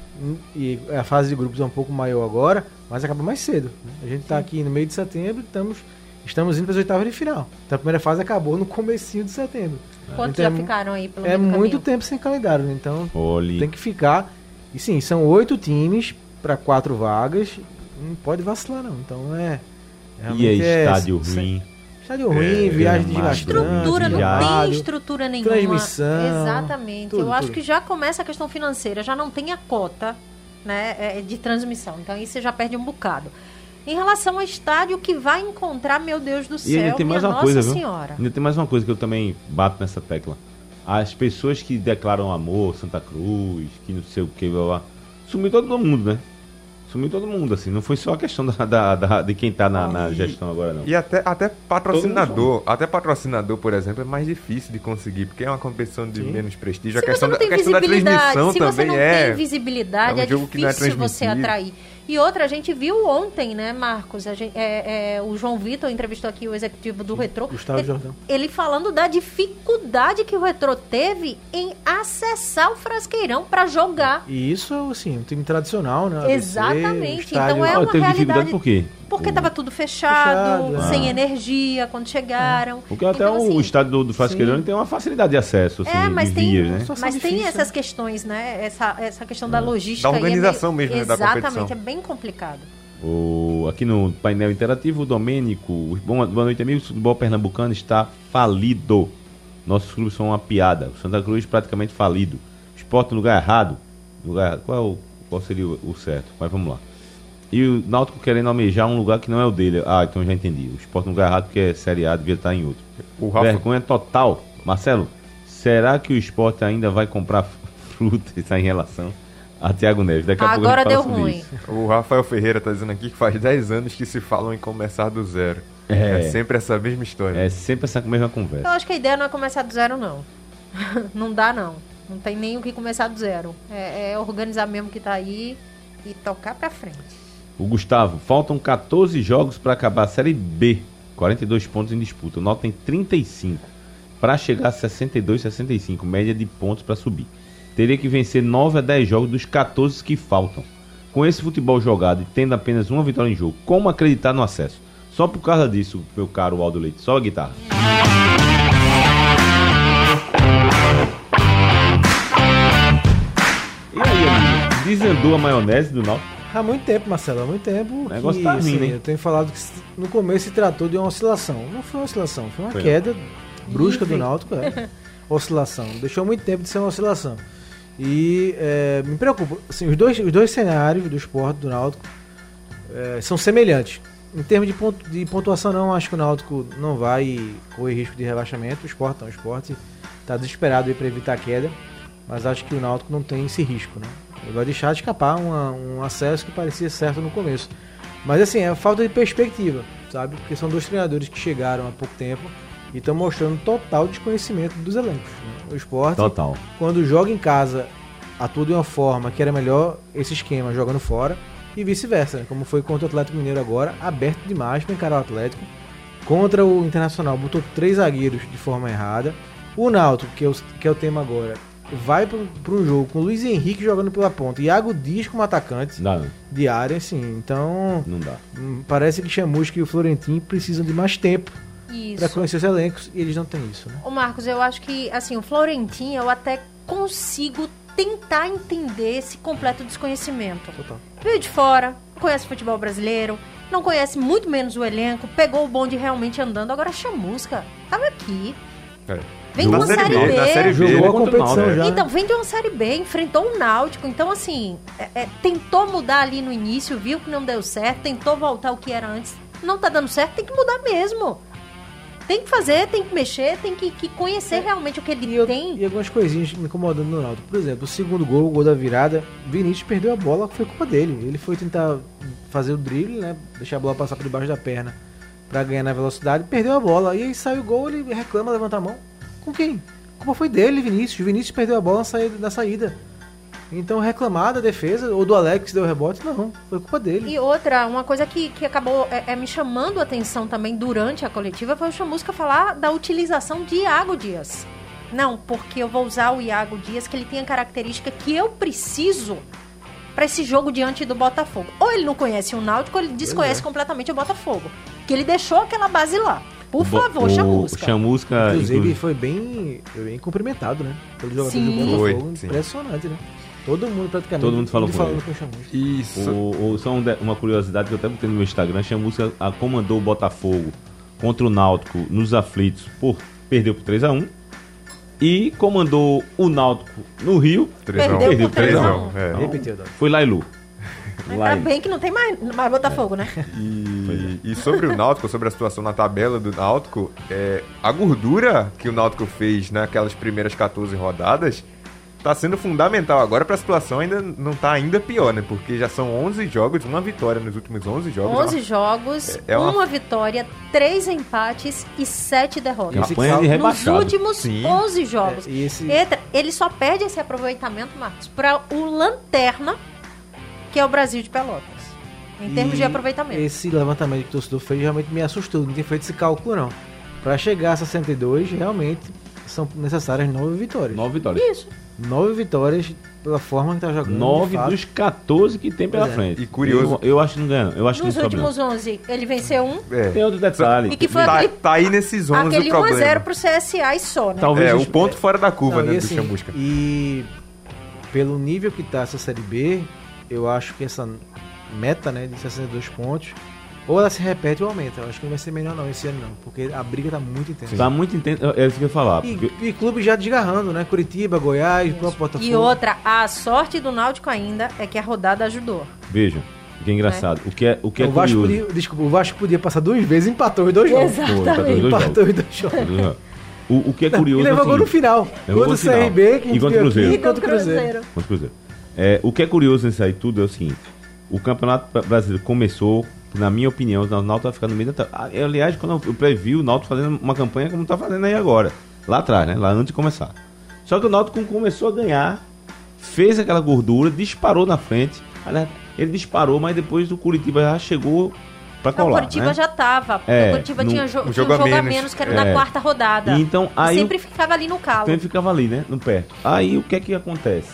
e a fase de grupos é um pouco maior agora, mas acaba mais cedo. Né? A gente está aqui no meio de setembro, estamos, estamos indo para as oitavas de final. Então a primeira fase acabou no comecinho de setembro. Quantos Então, já é, ficaram aí pelo É meio do muito caminho? tempo sem calendário, né? Então Olhe. tem que ficar. E sim, são oito times para quatro vagas. Não pode vacilar, não. Então é. E é realmente é- estádio se- ruim. Estádio ruim, viagem gramado. desgastante. Estrutura, não viagem. tem estrutura nenhuma. transmissão, Exatamente. tudo, Eu acho tudo. que já começa a questão financeira, já não tem a cota, né, é, de transmissão. Então aí você já perde um bocado. Em relação ao estádio, que vai encontrar, meu Deus do E céu, ainda tem mais minha uma Nossa coisa, viu? Senhora. Ainda tem mais uma coisa que eu também bato nessa tecla. As pessoas que declaram amor, Santa Cruz, que não sei o que, blá, blá, sumiu todo mundo, né? Sumiu todo mundo, assim. Não foi só a questão da, da- da- de quem tá na, na E- gestão agora, não. E até, até patrocinador, Todo até patrocinador, por exemplo, é mais difícil de conseguir, porque é uma competição de Sim. menos prestígio. Se a questão, você não da, tem a questão da visibilidade, transmissão se você também não é. tem visibilidade, é é, um jogo que não é difícil você transmitido. atrair. E outra, a gente viu ontem, né, Marcos? A gente, é, é, o João Vitor entrevistou aqui o executivo do Retrô. Gustavo ele, Jordão. ele falando da dificuldade que o Retrô teve em acessar o Frasqueirão para jogar. E isso, assim, um time tradicional, né? A B C, Exatamente. o estádio- Então é Ah, uma teve dificuldade realidade. por quê? Porque O- estava tudo fechado, Fechado, sem ah. energia quando chegaram. Porque até Então, o assim, estádio do, do Frasqueirão sim. ele tem uma facilidade de acesso, assim, É, mas de tem- vias, né? Situação Mas tem difícil, essas né? questões, né? Essa, essa questão da logística. Da aí é meio- organização mesmo, né, da Exatamente, competição. é bem complicado. O, aqui no painel interativo, o Domênico, boa, boa noite, amigos. O futebol pernambucano está falido. Nossos clubes são uma piada. O Santa Cruz praticamente falido. Sport no lugar errado. Lugar, qual, é o, qual seria o, o certo? Mas vamos lá. E o Náutico querendo almejar um lugar que não é o dele. Ah, então já entendi. O Sport no lugar errado porque é Série A, devia estar em outro. O Rafa, Vergonha total. Marcelo, será que o Sport ainda vai comprar fruta? Está em relação a Thiago Neves. Daqui a Agora pouco a deu gente fala sobre ruim. isso. o Rafael Ferreira tá dizendo aqui que faz dez anos que se falam em começar do zero. É. É, sempre essa mesma história. É sempre essa mesma conversa. Eu acho que a ideia não é começar do zero, não. Não dá, não. Não tem nem o que começar do zero. É, é organizar mesmo que tá aí e tocar pra frente. O Gustavo, faltam quatorze jogos para acabar a Série B. quarenta e dois pontos em disputa. O Náutico tem trinta e cinco. Para chegar a sessenta e dois, sessenta e cinco. Média de pontos para subir. Teria que vencer nove a dez jogos dos quatorze que faltam. Com esse futebol jogado e tendo apenas uma vitória em jogo, como acreditar no acesso? Só por causa disso, meu caro Aldo Leite. Só a guitarra. E aí, amigo? Desandou a maionese do Náutico? Há muito tempo, Marcelo, há muito tempo. O negócio que, tá ruim, assim, né? Eu tenho falado que no começo se tratou de uma oscilação. Não foi uma oscilação, foi uma Foi. queda brusca do Livre. Náutico. É. Oscilação. Deixou muito tempo de ser uma oscilação. E é, me preocupa. Assim, os, dois, os dois cenários do Sport do Náutico é, são semelhantes. Em termos de, pontu, de pontuação, não, acho que o Náutico não vai correr risco de rebaixamento. O Sport não, o Sport está desesperado para evitar a queda. Mas acho que o Náutico não tem esse risco, né? Ele vai deixar de escapar uma, um acesso que parecia certo no começo. Mas assim, é falta de perspectiva, sabe? Porque são dois treinadores que chegaram há pouco tempo e estão mostrando total desconhecimento dos elencos. Né? O Sport, Total. quando joga em casa, atua de uma forma que era melhor esse esquema jogando fora. e vice-versa, né? Como foi contra o Atlético Mineiro agora, aberto demais para encarar o Atlético. Contra o Internacional, botou três zagueiros de forma errada. O Náutico, que é o, que é o tema agora, vai para um jogo com o Luiz Henrique jogando pela ponta e Iago Dias como atacante Dá, não. de área, assim. Então, Não dá. hum, parece que Chamusca e o Florentino precisam de mais tempo para Isso. conhecer os elencos e eles não têm isso, né? Ô Marcos, eu acho que, assim, o Florentino eu até consigo tentar entender esse completo desconhecimento. Total. Veio de fora, não conhece futebol brasileiro, não conhece muito menos o elenco, pegou o bonde realmente andando. Agora Chamusca tava aqui. É. Vem de Na uma Série Série B, B. na Série B, Jogou a contra o competição Náutico, já. Então, vem de uma Série B, enfrentou o Náutico. Então, assim, é, é, tentou mudar ali no início, viu que não deu certo, tentou voltar ao que era antes. Não tá dando certo, tem que mudar mesmo. Tem que fazer, tem que mexer, tem que, que conhecer realmente o que ele E, eu, tem. e algumas coisinhas me incomodando no Náutico. Por exemplo, o segundo gol, o gol da virada, Vinícius perdeu a bola, foi culpa dele. Ele foi tentar fazer o drible, né? Deixar a bola passar por debaixo da perna pra ganhar na velocidade, perdeu a bola. E aí sai o gol, ele reclama, levanta a mão. Com quem? A culpa foi dele, Vinícius. Vinícius perdeu a bola na saída, na saída. Então reclamar da defesa, ou do Alex deu rebote, não. Foi culpa dele. E outra, uma coisa que, que acabou é, é me chamando a atenção também durante a coletiva foi o Chamusca falar da utilização de Iago Dias. Não, porque eu vou usar o Iago Dias, que ele tem a característica que eu preciso para esse jogo diante do Botafogo. Ou ele não conhece o Náutico, ou ele desconhece é. completamente o Botafogo. Que ele deixou aquela base lá. Por Bo- favor, o Chamusca. Chamusca, Inclusive, inclusive, foi bem, foi bem cumprimentado, né? Pelo jogador Sim. do Botafogo. Foi, sim. Impressionante, né? Todo mundo praticamente. Todo mundo falou com falando ele. com o Chamusca. Isso. O, o, só um de- uma curiosidade que eu até botei no meu Instagram, Chamusca a, comandou o Botafogo contra o Náutico nos aflitos, por, perdeu por três a um. E comandou o Náutico no Rio, Trezão. Perdeu por Trezão. três a um. É. Repetiu, Dó. foi Lailu. Ainda Lailu. bem que não tem mais, mais Botafogo, né? E, e sobre o Náutico, sobre a situação na tabela do Náutico, é, a gordura que o Náutico fez naquelas primeiras quatorze rodadas tá sendo fundamental agora para a situação ainda não tá ainda pior, né? Porque já são onze jogos, uma vitória nos últimos onze jogos. onze jogos, é uma- uma vitória, três empates e sete derrotas. Campanha de Nos rebaixado. últimos Sim. onze jogos. É, e esse- Eita, ele só perde esse aproveitamento, Marcos, para o Lanterna, que é o Brasil de Pelotas. Em termos E de aproveitamento. Esse levantamento que o torcedor fez realmente me assustou. Não tinha feito esse cálculo, não. Para chegar a sessenta e dois, realmente são necessárias nove vitórias. Nove vitórias. Isso. Nove vitórias pela forma que tá jogando. Nove de fato. dos quatorze que tem pela Pois é. frente. E curioso- Eu, eu acho que não ganha. Eu acho que Nos não sobe, não. últimos onze, ele venceu um. É. Tem outro detalhe. E que foi Tá, aquele, tá aí nesses onze aquele o um a problema. zero pro C S A e só, né? Talvez É, os- o ponto fora da curva, Não, né, e do assim, Chamusca. E pelo nível que tá essa Série B, eu acho que essa meta, né, de sessenta e dois pontos, ou ela se repete ou aumenta. Eu acho que não vai ser melhor não esse ano não, porque a briga tá muito intensa. Tá muito intenso. É isso que eu ia falar. E, Porque e clube já desgarrando, né? Curitiba, Goiás, o próprio Botafogo. E outra, a sorte do Náutico ainda é que a rodada ajudou. vejam, o que é engraçado. O que é, o que é o Vasco curioso. podia, desculpa, o Vasco podia passar duas vezes e empatou os dois jogos. Exatamente. Pô, tá dois jogos. Empatou os dois jogos. O, o que é curioso. E levou assim, gol no final. levou Contra gol o no final. C R B, que a E gente contra o viu Cruzeiro. aqui, E contra o Cruzeiro. Cruzeiro. Contra o Cruzeiro. É, o que é curioso nisso aí tudo é o seguinte: o Campeonato Brasileiro começou, na minha opinião, o Náutico vai ficar no meio da. ta- Eu, aliás, quando eu previ o Náutico fazendo uma campanha como tá fazendo aí agora, lá atrás, né? Lá antes de começar. Só que o Náutico começou a ganhar, fez aquela gordura, disparou na frente. Aliás, ele disparou, mas depois o Curitiba já chegou pra Não, o colar. Curitiba né? já tava. porque É, o Curitiba no- tinha, jo um tinha jogo um a jogo a menos. menos, que era É. na quarta rodada. E então, E aí o- sempre ficava ali no calo. Então ficava ali, né? No pé. Aí o que é que acontece?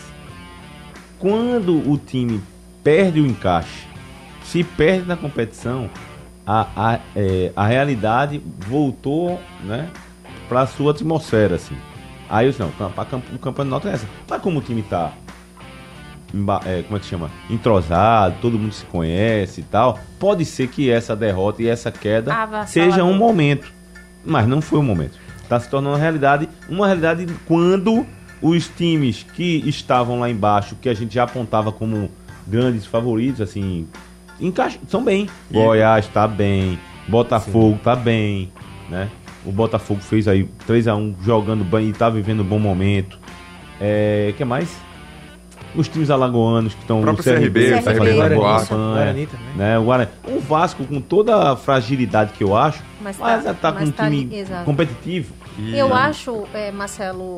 Quando o time perde o encaixe, se perde na competição, a, a, é, a realidade voltou, né, pra sua atmosfera, assim. Aí eu disse, não, pra camp- o campeonato é essa. Mas como o time tá, emba- é, como é que chama? Entrosado, todo mundo se conhece e tal, pode ser que essa derrota e essa queda Avassalador. seja um momento. Mas não foi o momento. Está se tornando uma realidade, uma realidade quando os times que estavam lá embaixo, que a gente já apontava como grandes favoritos, assim, encaixam, são bem. E- Goiás tá bem, Botafogo tá bem, né? O Botafogo fez aí três a um jogando bem e tá vivendo um bom momento. É, que mais? Os times alagoanos que estão O no próprio C R B, C R B, tá fazendo uma boa isso. campanha, Guarani também. né? O Guarani. O Vasco, com toda a fragilidade que eu acho, Mas mas, tá- tá, com mas um tá time ali, exato. competitivo. E- Eu acho, é, Marcelo,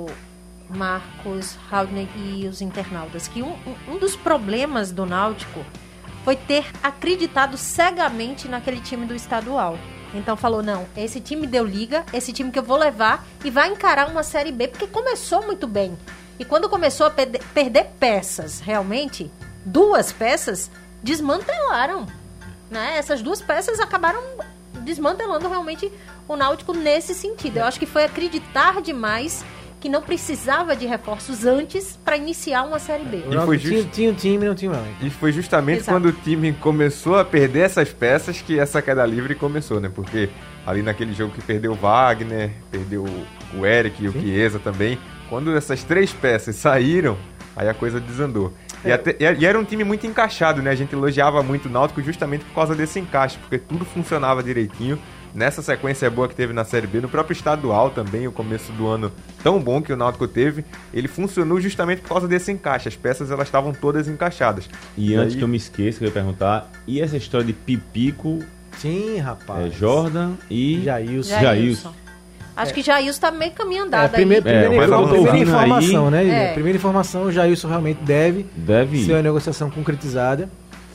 Marcos, Raudney e os internautas, que um, um- um dos problemas do Náutico foi ter acreditado cegamente naquele time do estadual. Então falou, não, esse time deu liga, esse time que eu vou levar e vai encarar uma Série B, porque começou muito bem. E quando começou a perder, perder peças, realmente, duas peças, desmantelaram. Né? Essas duas peças acabaram desmantelando realmente o Náutico nesse sentido. Eu acho que foi acreditar demais que não precisava de reforços antes para iniciar uma Série B. O Náutico just... tinha, tinha um time e não tinha mais. E foi justamente Exato. quando o time começou a perder essas peças que essa queda livre começou, né? Porque ali naquele jogo que perdeu o Wagner, perdeu o Eric e o Chiesa também, quando essas três peças saíram, aí a coisa desandou. É. E, até, e era um time muito encaixado, né? A gente elogiava muito o Náutico justamente por causa desse encaixe, porque tudo funcionava direitinho. Nessa sequência boa que teve na Série B, no próprio estadual também, o começo do ano tão bom que o Náutico teve, ele funcionou justamente por causa desse encaixe. As peças, elas estavam todas encaixadas. E, E antes aí- que eu me esqueça, eu ia perguntar, e essa história de Pipico, Sim, rapaz. é, Jordan e Jailson. Jailson. Jailson. Acho que Jailson tá meio caminho andado É, primeiro, aí. É, primeira, mas eu tô primeira ouvindo informação, aí- né? É. Primeira informação, o Jailson realmente deve Deve ser uma ir. negociação concretizada.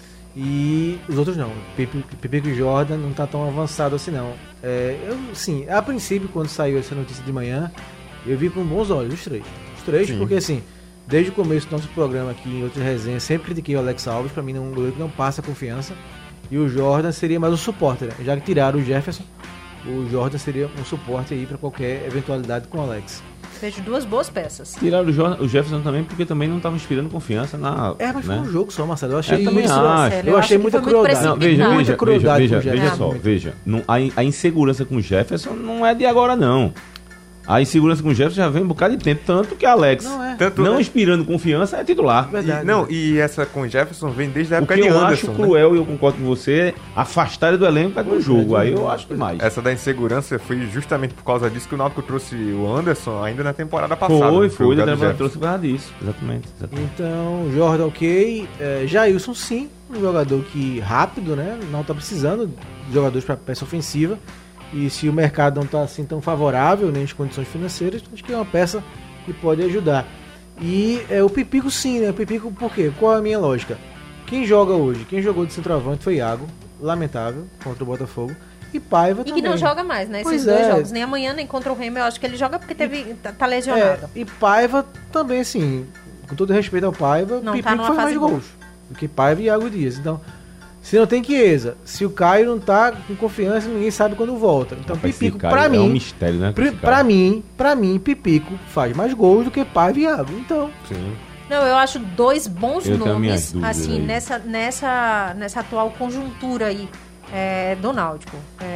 E os outros não. Pipico Pipico e Jordan não tá tão avançado assim não. É, eu, sim, a princípio, quando saiu essa notícia de manhã, eu vi com bons olhos os três. Os três, Sim. porque assim, desde o começo do nosso programa aqui em outras resenhas, sempre critiquei o Alex Alves, pra mim não, um goleiro que não passa confiança. E o Jordan seria mais um suporte, né? Já que tiraram o Jefferson, o Jordan seria um suporte aí pra qualquer eventualidade com o Alex. Vejo duas boas peças. Tiraram o, Jordan, o Jefferson também, porque também não estava inspirando confiança na... É, mas né? foi um jogo só, Marcelo. Eu achei Eu também também isso. acho. Eu achei que muita foi muito crueldade. Não, veja, precipitado. veja, Muita crueldade veja, com o veja, veja Jefferson. só, veja. Não, a, in- a insegurança com o Jefferson não é de agora, não. A insegurança com o Jefferson já vem um bocado de tempo, tanto que Alex, Não é. Tanto não é- inspirando confiança, é titular. Verdade. E, não, e essa com o Jefferson vem desde a O época que de eu Anderson, acho né? cruel, e eu concordo com você, é afastar do elenco para o jogo. Aí eu acho demais. Essa da insegurança foi justamente por causa disso que o Náutico trouxe o Anderson ainda na temporada passada. Foi, né? foi, o da lugar do temporada Jefferson. trouxe por causa disso. Exatamente. exatamente. Então, Jordan ok. É, Jailson sim, um jogador que rápido, né? Não tá precisando de jogadores para peça ofensiva. E se o mercado não tá assim tão favorável, nem as condições financeiras, acho que é uma peça que pode ajudar. E é, o Pipico sim, né? O Pipico por quê? Qual é a minha lógica? Quem joga hoje, quem jogou de centroavante foi Iago, lamentável, contra o Botafogo. E Paiva E também. que não joga mais, né? Pois Esses dois é. jogos. Nem amanhã, nem contra o Remo. Eu acho que ele joga porque teve, tá, tá É, lesionado. e Paiva também, assim, com todo respeito ao Paiva, Não Pipico tá numa faz mais fase boa. gols do que Paiva e Iago Dias. Então, se não tem Chiesa, se o Caio não tá com confiança, ninguém sabe quando volta. Então, Rapaz, Pipico, esse cara pra é mim, um mistério, né? pra, esse cara. pra mim, pra mim, Pipico faz mais gols do que Paiva e Iago. Então, Sim. Não, eu acho dois bons Eu tenho minhas nomes, dúvidas assim, aí. nessa, nessa, nessa atual conjuntura aí é, do Náutico.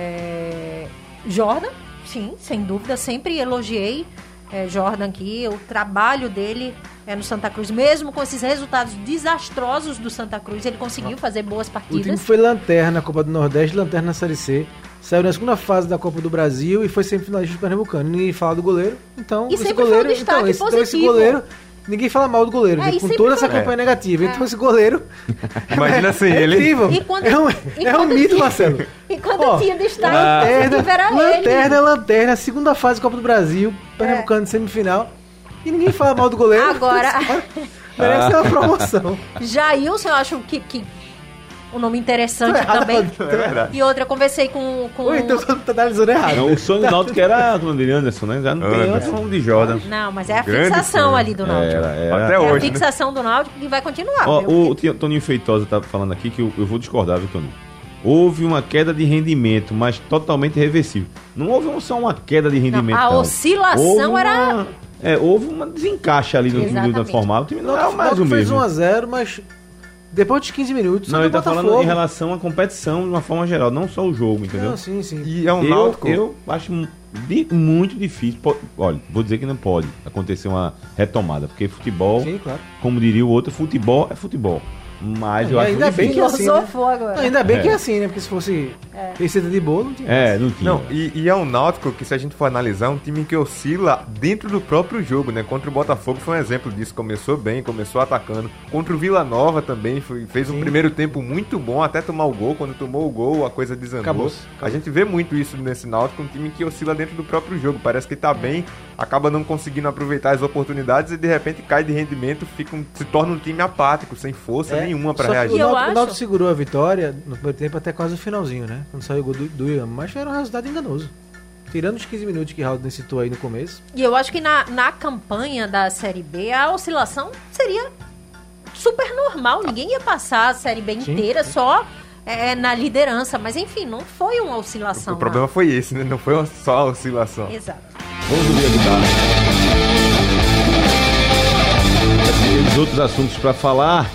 É, Jordan, sim, sem dúvida, sempre elogiei é, Jordan aqui, o trabalho dele é, no Santa Cruz, mesmo com esses resultados desastrosos do Santa Cruz, ele conseguiu fazer boas o time partidas. foi lanterna na Copa do Nordeste, lanterna na Série C. Saiu na segunda fase da Copa do Brasil e foi semifinalista do Pernambucano. Ninguém fala do goleiro, então E esse sempre foi um goleiro, destaque então, esse, então esse positivo. goleiro, ninguém fala mal do goleiro, É, né? e Com sempre toda essa foi- campanha negativa. É. Então esse goleiro Imagina assim, é ele... incrível. E quando- é um, e é um quando mito, tinha- Marcelo. E quando Ó, tinha destaque, Lanterna, positivo era lanterna, ele. lanterna, segunda fase da Copa do Brasil, Pernambucano de semifinal. E ninguém fala mal do goleiro. Agora, Merece uma promoção. Jailson, eu acho que, que um nome interessante Tô errado, também. tô- É verdade. E outra, eu conversei com... com... Ou então tá analisando errado. Não, o sonho do Náutico era o de Anderson, né? Já não tem Anderson. outro de Jordan. Não, mas é a Grande fixação sonho. ali do Náutico. Era, era. Até É a hoje, né? fixação do Náutico que vai continuar. Ó, viu? o Ti- Toninho Feitosa tá falando aqui que eu, eu vou discordar, viu, Toninho? Houve uma queda de rendimento, mas totalmente reversível. Não houve um- só uma queda de rendimento. Não, a não. oscilação Houve uma- era- É, houve uma desencaixe ali no time do Exatamente. formal. O time não é Náutico mais o fez mesmo. um a zero, mas depois de quinze minutos, Não, só ele do tá falando Botafogo. em relação à competição de uma forma geral, não só o jogo, entendeu? Não, sim, sim. E é um eu, Náutico... eu acho mu- di- muito difícil. po- Olha, vou dizer que não pode acontecer uma retomada, porque futebol, Sim, claro. como diria o outro, futebol é futebol. Mas eu E acho ainda muito bem difícil. que assim, Filosofou agora. Não, ainda bem É. que é assim, né? Porque se fosse receita de bolo, não tinha. É, não tinha. Não, e, e é um Náutico que, se a gente for analisar, é um time que oscila dentro do próprio jogo, né? Contra o Botafogo foi um exemplo disso. Começou bem, começou atacando. Contra o Vila Nova também, foi- fez um Sim. primeiro tempo muito bom, até tomar o gol. Quando tomou o gol, a coisa desandou. Acabou-se. A gente vê muito isso nesse Náutico, um time que oscila dentro do próprio jogo. Parece que tá bem, acaba não conseguindo aproveitar as oportunidades e, de repente, cai de rendimento, fica um- se torna um time apático, sem força É, nenhuma pra Só que reagir. E eu o Náutico- acho- o Náutico segurou a vitória no primeiro tempo até quase o finalzinho, né? Quando saiu o gol do, do Ian. Mas era um resultado enganoso. Tirando os quinze minutos que Raul citou aí no começo. E eu acho que na, na campanha da Série B, a oscilação seria super normal. Ninguém ia passar a Série B Sim. inteira só é, na liderança. Mas enfim, não foi uma oscilação. O problema foi esse, né? Não foi uma- só a oscilação. não. Exato. Vamos ouvir a guitarra. Temos outros assuntos pra falar.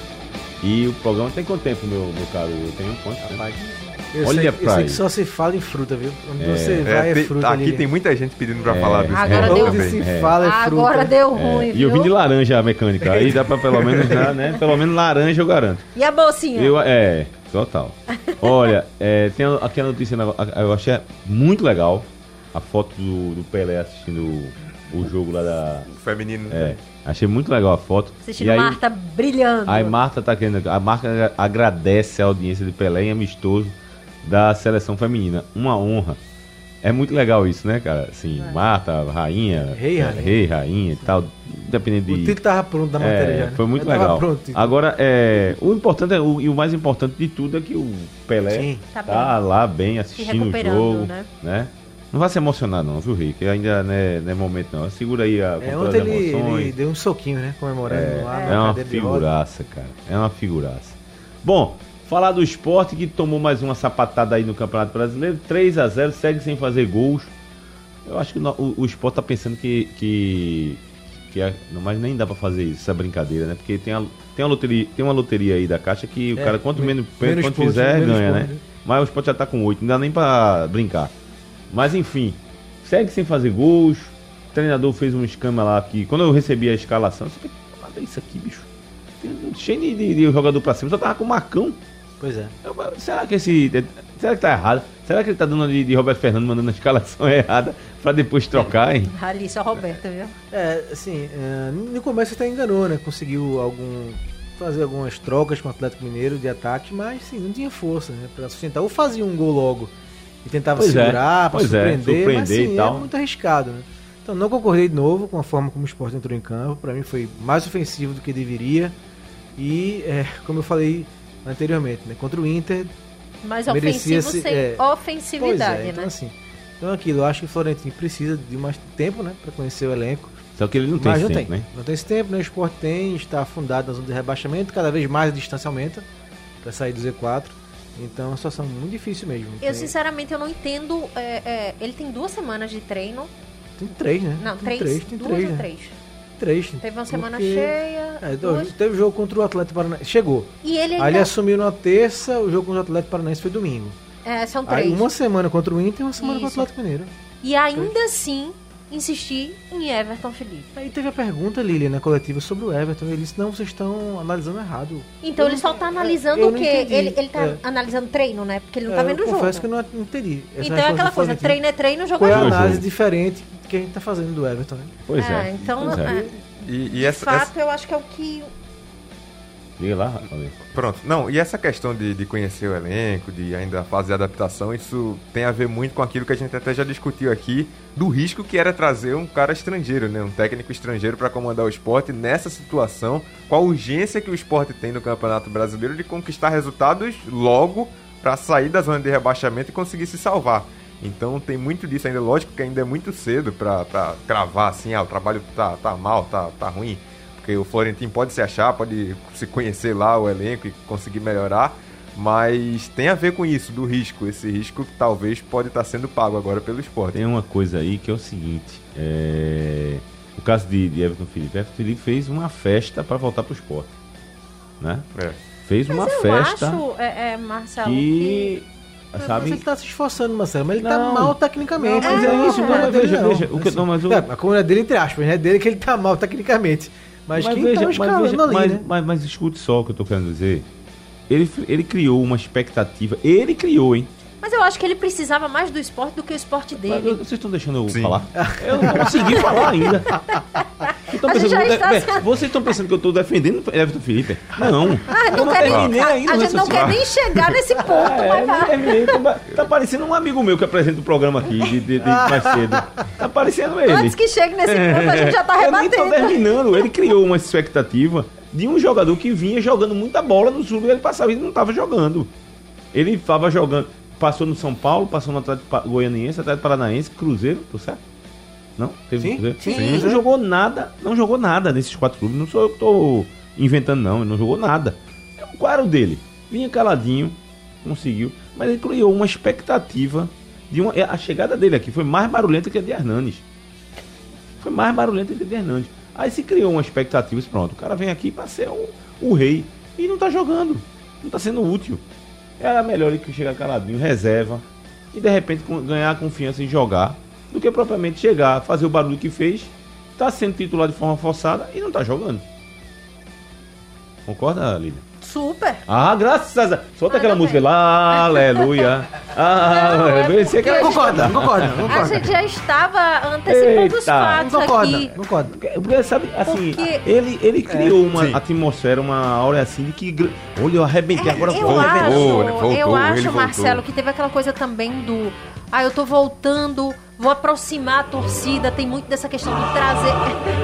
E o programa tem quanto tempo, meu, meu caro? Eu tenho quanto tempo? Eu Olha sei, pra eu sei aí. que só se fala em fruta, viu? Onde É. você vai É, é tem- fruta aqui ali. tem muita gente pedindo pra É. falar do Agora esporte deu- Onde também. se É. fala é fruta. Agora deu É, ruim, e viu? eu vim de laranja a mecânica. Aí dá pra pelo menos, né? Pelo menos laranja eu garanto. E a bolsinha? Eu, é, total. Olha, é, tem a- aqui a notícia, na- a- eu achei muito legal a foto do, do Pelé assistindo o, o jogo lá da... Feminino. É, achei muito legal a foto. Assistindo E aí, Marta brilhando. aí Marta tá querendo, a Marta agradece a audiência de Pelé em amistoso da seleção feminina. Uma honra. É muito legal isso, né, cara? Assim, Marta, rainha, Rei, é, rainha. rei, rainha e tal, independente de... O título tava pronto da matéria É, já. né? foi muito Já tava legal. pronto o título. Agora, é, o importante é, o, e o mais importante de tudo é que o Pelé Sim. Tá tá, bem. lá bem assistindo o recuperando, jogo, né? né? Não vai se emocionar não, viu, Rick? Ainda não é, não é momento não. Segura aí a É, controle ontem das ele, emoções. ele deu um soquinho, né? Comemorando É, lá é na uma cadeira de roda. figuraça, cara. É uma figuraça. Bom, falar do esporte que tomou mais uma sapatada aí no Campeonato Brasileiro. três a zero, segue sem fazer gols. Eu acho que o, o, o esporte tá pensando que... que, que é, não, mas nem dá pra fazer isso, essa brincadeira, né? Porque tem, a, tem, uma, loteria, tem uma loteria aí da Caixa que o É, cara, quanto menos, menos quanto pontos, fizer, menos ganha, pontos, né? né? Mas o esporte já tá com oito, não dá nem pra brincar. Mas enfim, segue sem fazer gols. O treinador fez um esquema lá que, quando eu recebi a escalação, eu falei, nada isso aqui, bicho. Cheio de, de, de jogador pra cima, só tava com o Marcão. Pois é. Eu, será que esse. Será que tá errado? Será que ele tá dando de, de Roberto Fernando mandando a escalação errada pra depois trocar, hein? Ali, só Roberto, viu? É, assim, é, no começo até enganou, né? Conseguiu algum fazer algumas trocas com o Atlético Mineiro de ataque, mas sim, não tinha força, né? Pra sustentar. Ou fazia um gol logo e tentava Pois é, segurar, pra pois é, surpreender, mas surpreender sim, e tal. é muito arriscado, né? Então não concordei de novo com a forma como o Sport entrou em campo. Pra mim foi mais ofensivo do que deveria. E, é, como eu falei anteriormente, né? Contra o Inter, Mas Merecia ofensivo se- sem é. ofensividade, pois é, então né? assim. Então aquilo, eu acho que o Florentino precisa de mais tempo, né? Pra conhecer o elenco. Só que ele não tem Mas esse não tempo, tem. né? Não tem esse tempo, né? O Sport tem, está afundado na zona de rebaixamento, cada vez mais a distância aumenta para sair do Z quatro. Então é uma situação muito difícil mesmo. Eu, Tem- sinceramente, eu não entendo. é, é, ele tem duas semanas de treino. Tem três, né? Não, tem três. três, tem duas três, ou né? três. Três. Teve uma semana Porque- cheia. É, duas. teve jogo contra o Atlético Paranaense. Chegou. E ele Aí ele ainda. assumiu na terça, o jogo contra o Atlético Paranaense foi domingo. É, são Aí três. uma semana contra o Inter e uma semana Isso. contra o Atlético Mineiro. E ainda assim, insistir em Everton Felipe. Aí teve a pergunta, Lili, na coletiva sobre o Everton. Ele disse, não, vocês estão analisando errado. Então Eu ele não- só tá é, analisando eu o não quê? entendi. Ele, ele tá É. analisando treino, né? Porque ele não É, tá vendo eu o jogo. confesso que eu não não entendi. Essa Então é resposta aquela do coisa, Florentino. treino é treino, jogo Qual é é a jogo. análise jogo. diferente que a gente tá fazendo do Everton, né? Pois é. É, então, Pois é. é, E, e de essa, fato, essa- eu acho que é o que... Diga lá, Rafael. Pronto. Não, e essa questão de, de conhecer o elenco, de ainda fazer adaptação, isso tem a ver muito com aquilo que a gente até já discutiu aqui, do risco que era trazer um cara estrangeiro, né? Um técnico estrangeiro para comandar o esporte nessa situação, com a urgência que o esporte tem no Campeonato Brasileiro de conquistar resultados logo para sair da zona de rebaixamento e conseguir se salvar. Então tem muito disso ainda, lógico que ainda é muito cedo para cravar assim, ah, o trabalho tá, tá mal, tá, tá ruim. Porque o Florentino pode se achar, pode se conhecer lá o elenco e conseguir melhorar, mas tem a ver com isso, do risco. Esse risco que talvez pode estar sendo pago agora pelo esporte. Tem uma coisa aí que é o seguinte, é... o caso de, de Everton Felipe. Everton Felipe fez uma festa para voltar pro esporte, né? É. Fez Mas uma eu festa acho, é, é, Marcelo, que, Você sabe... que tá se esforçando, Marcelo, mas ele Não. tá mal tecnicamente. Não, mas é isso, não, não, é mas dele, veja, não. veja, o que- Assim, não, mas o- é, a coluna dele, entre aspas, né? Dele que ele tá mal tecnicamente. Mas, quem veja, tá escalando veja, ali, mas, né? mas, mas escute só o que eu tô querendo dizer. Ele, ele criou uma expectativa. Ele criou, hein? Mas eu acho que ele precisava mais do esporte do que o esporte Mas dele. vocês estão deixando eu Sim. falar? Eu não consegui falar ainda. Vocês estão A gente pensando, já que eu está de- sendo- vocês estão pensando que eu estou defendendo Everton Felipe? Não. Ah, eu não não quer nem- terminei a, ainda. a o gente não quer raciocínio. nem chegar nesse ponto, É, mas não vai. terminei. Tá, tá parecendo um amigo meu que apresenta o programa aqui de, de- de mais cedo. Tá parecendo ele. Antes que chegue nesse ponto, a gente já tá Eu nem tô rebatendo. terminando. Ele criou uma expectativa de um jogador que vinha jogando muita bola no Sul e ele passava e não estava jogando. Ele estava jogando, passou no São Paulo, passou no Atlético Goianiense, Atlético Paranaense, Cruzeiro, tô certo? Não? Teve Sim, Cruzeiro? sim, Sim. sim. Não jogou nada, não jogou nada nesses quatro clubes. Não sou eu que tô inventando, não. Ele não jogou nada. Qual era o dele? Vinha caladinho, conseguiu, mas ele criou uma expectativa de uma. A chegada dele aqui foi mais barulhenta que a de Hernanes. Foi mais barulhenta que a de Hernanes. Aí se criou uma expectativa, pronto, o cara vem aqui para ser o, o rei e não tá jogando, não tá sendo útil. Era melhor ele que chegar caladinho, reserva, e de repente ganhar confiança em jogar, do que propriamente chegar, fazer o barulho que fez, tá sendo titular de forma forçada e não tá jogando. Concorda, Lívia? Super. Ah, graças a... Solta Ah, aquela também. música lá, aleluia. Ah, Não, é eu pensei que era porque- Concorda, concorda, A concorda. gente já estava antecipando os Eita. fatos Não concorda, aqui. não concorda. Porque, sabe, assim, Porque- ele, ele criou uma sim. atmosfera, uma aura assim de que... gra- Olha, eu arrebentei, agora eu vou acho, arrebentar. Voltou, né? Voltou, eu ele acho, voltou. Marcelo, que teve aquela coisa também do... Ah, eu tô voltando, vou aproximar a torcida, tem muito dessa questão do trazer...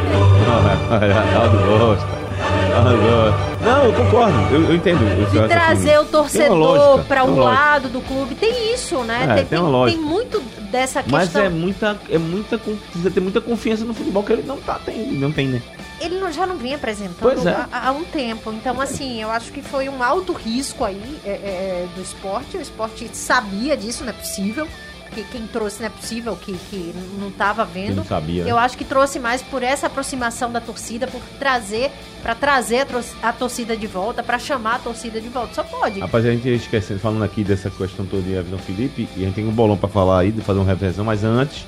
Ela gosta. Ela gosta. Não, eu concordo, eu, eu entendo. Eu De acho trazer assim, o torcedor tem uma lógica, para tem um uma lógica. lado do clube. Tem isso, né? É, tem, tem uma tem, lógica. tem muito dessa questão. Mas é muita, é muita, con- precisa ter muita confiança no futebol que ele não tá, tem, não tem, né? Ele não- já não vinha apresentando Pois é. há, há um tempo. Então, assim, eu acho que foi um alto risco aí é, é, do esporte. O esporte sabia disso, não é possível. Que quem trouxe não é possível que, que não estava Que vendo. não sabia, né? Eu acho que trouxe mais por essa aproximação da torcida, por trazer, para trazer a, tro- a torcida de volta, para chamar a torcida de volta. Só pode. Rapaz, a gente ia esquecendo, falando aqui dessa questão toda de Everton Felipe, e a gente tem um bolão pra falar aí, de fazer uma revisão, mas antes,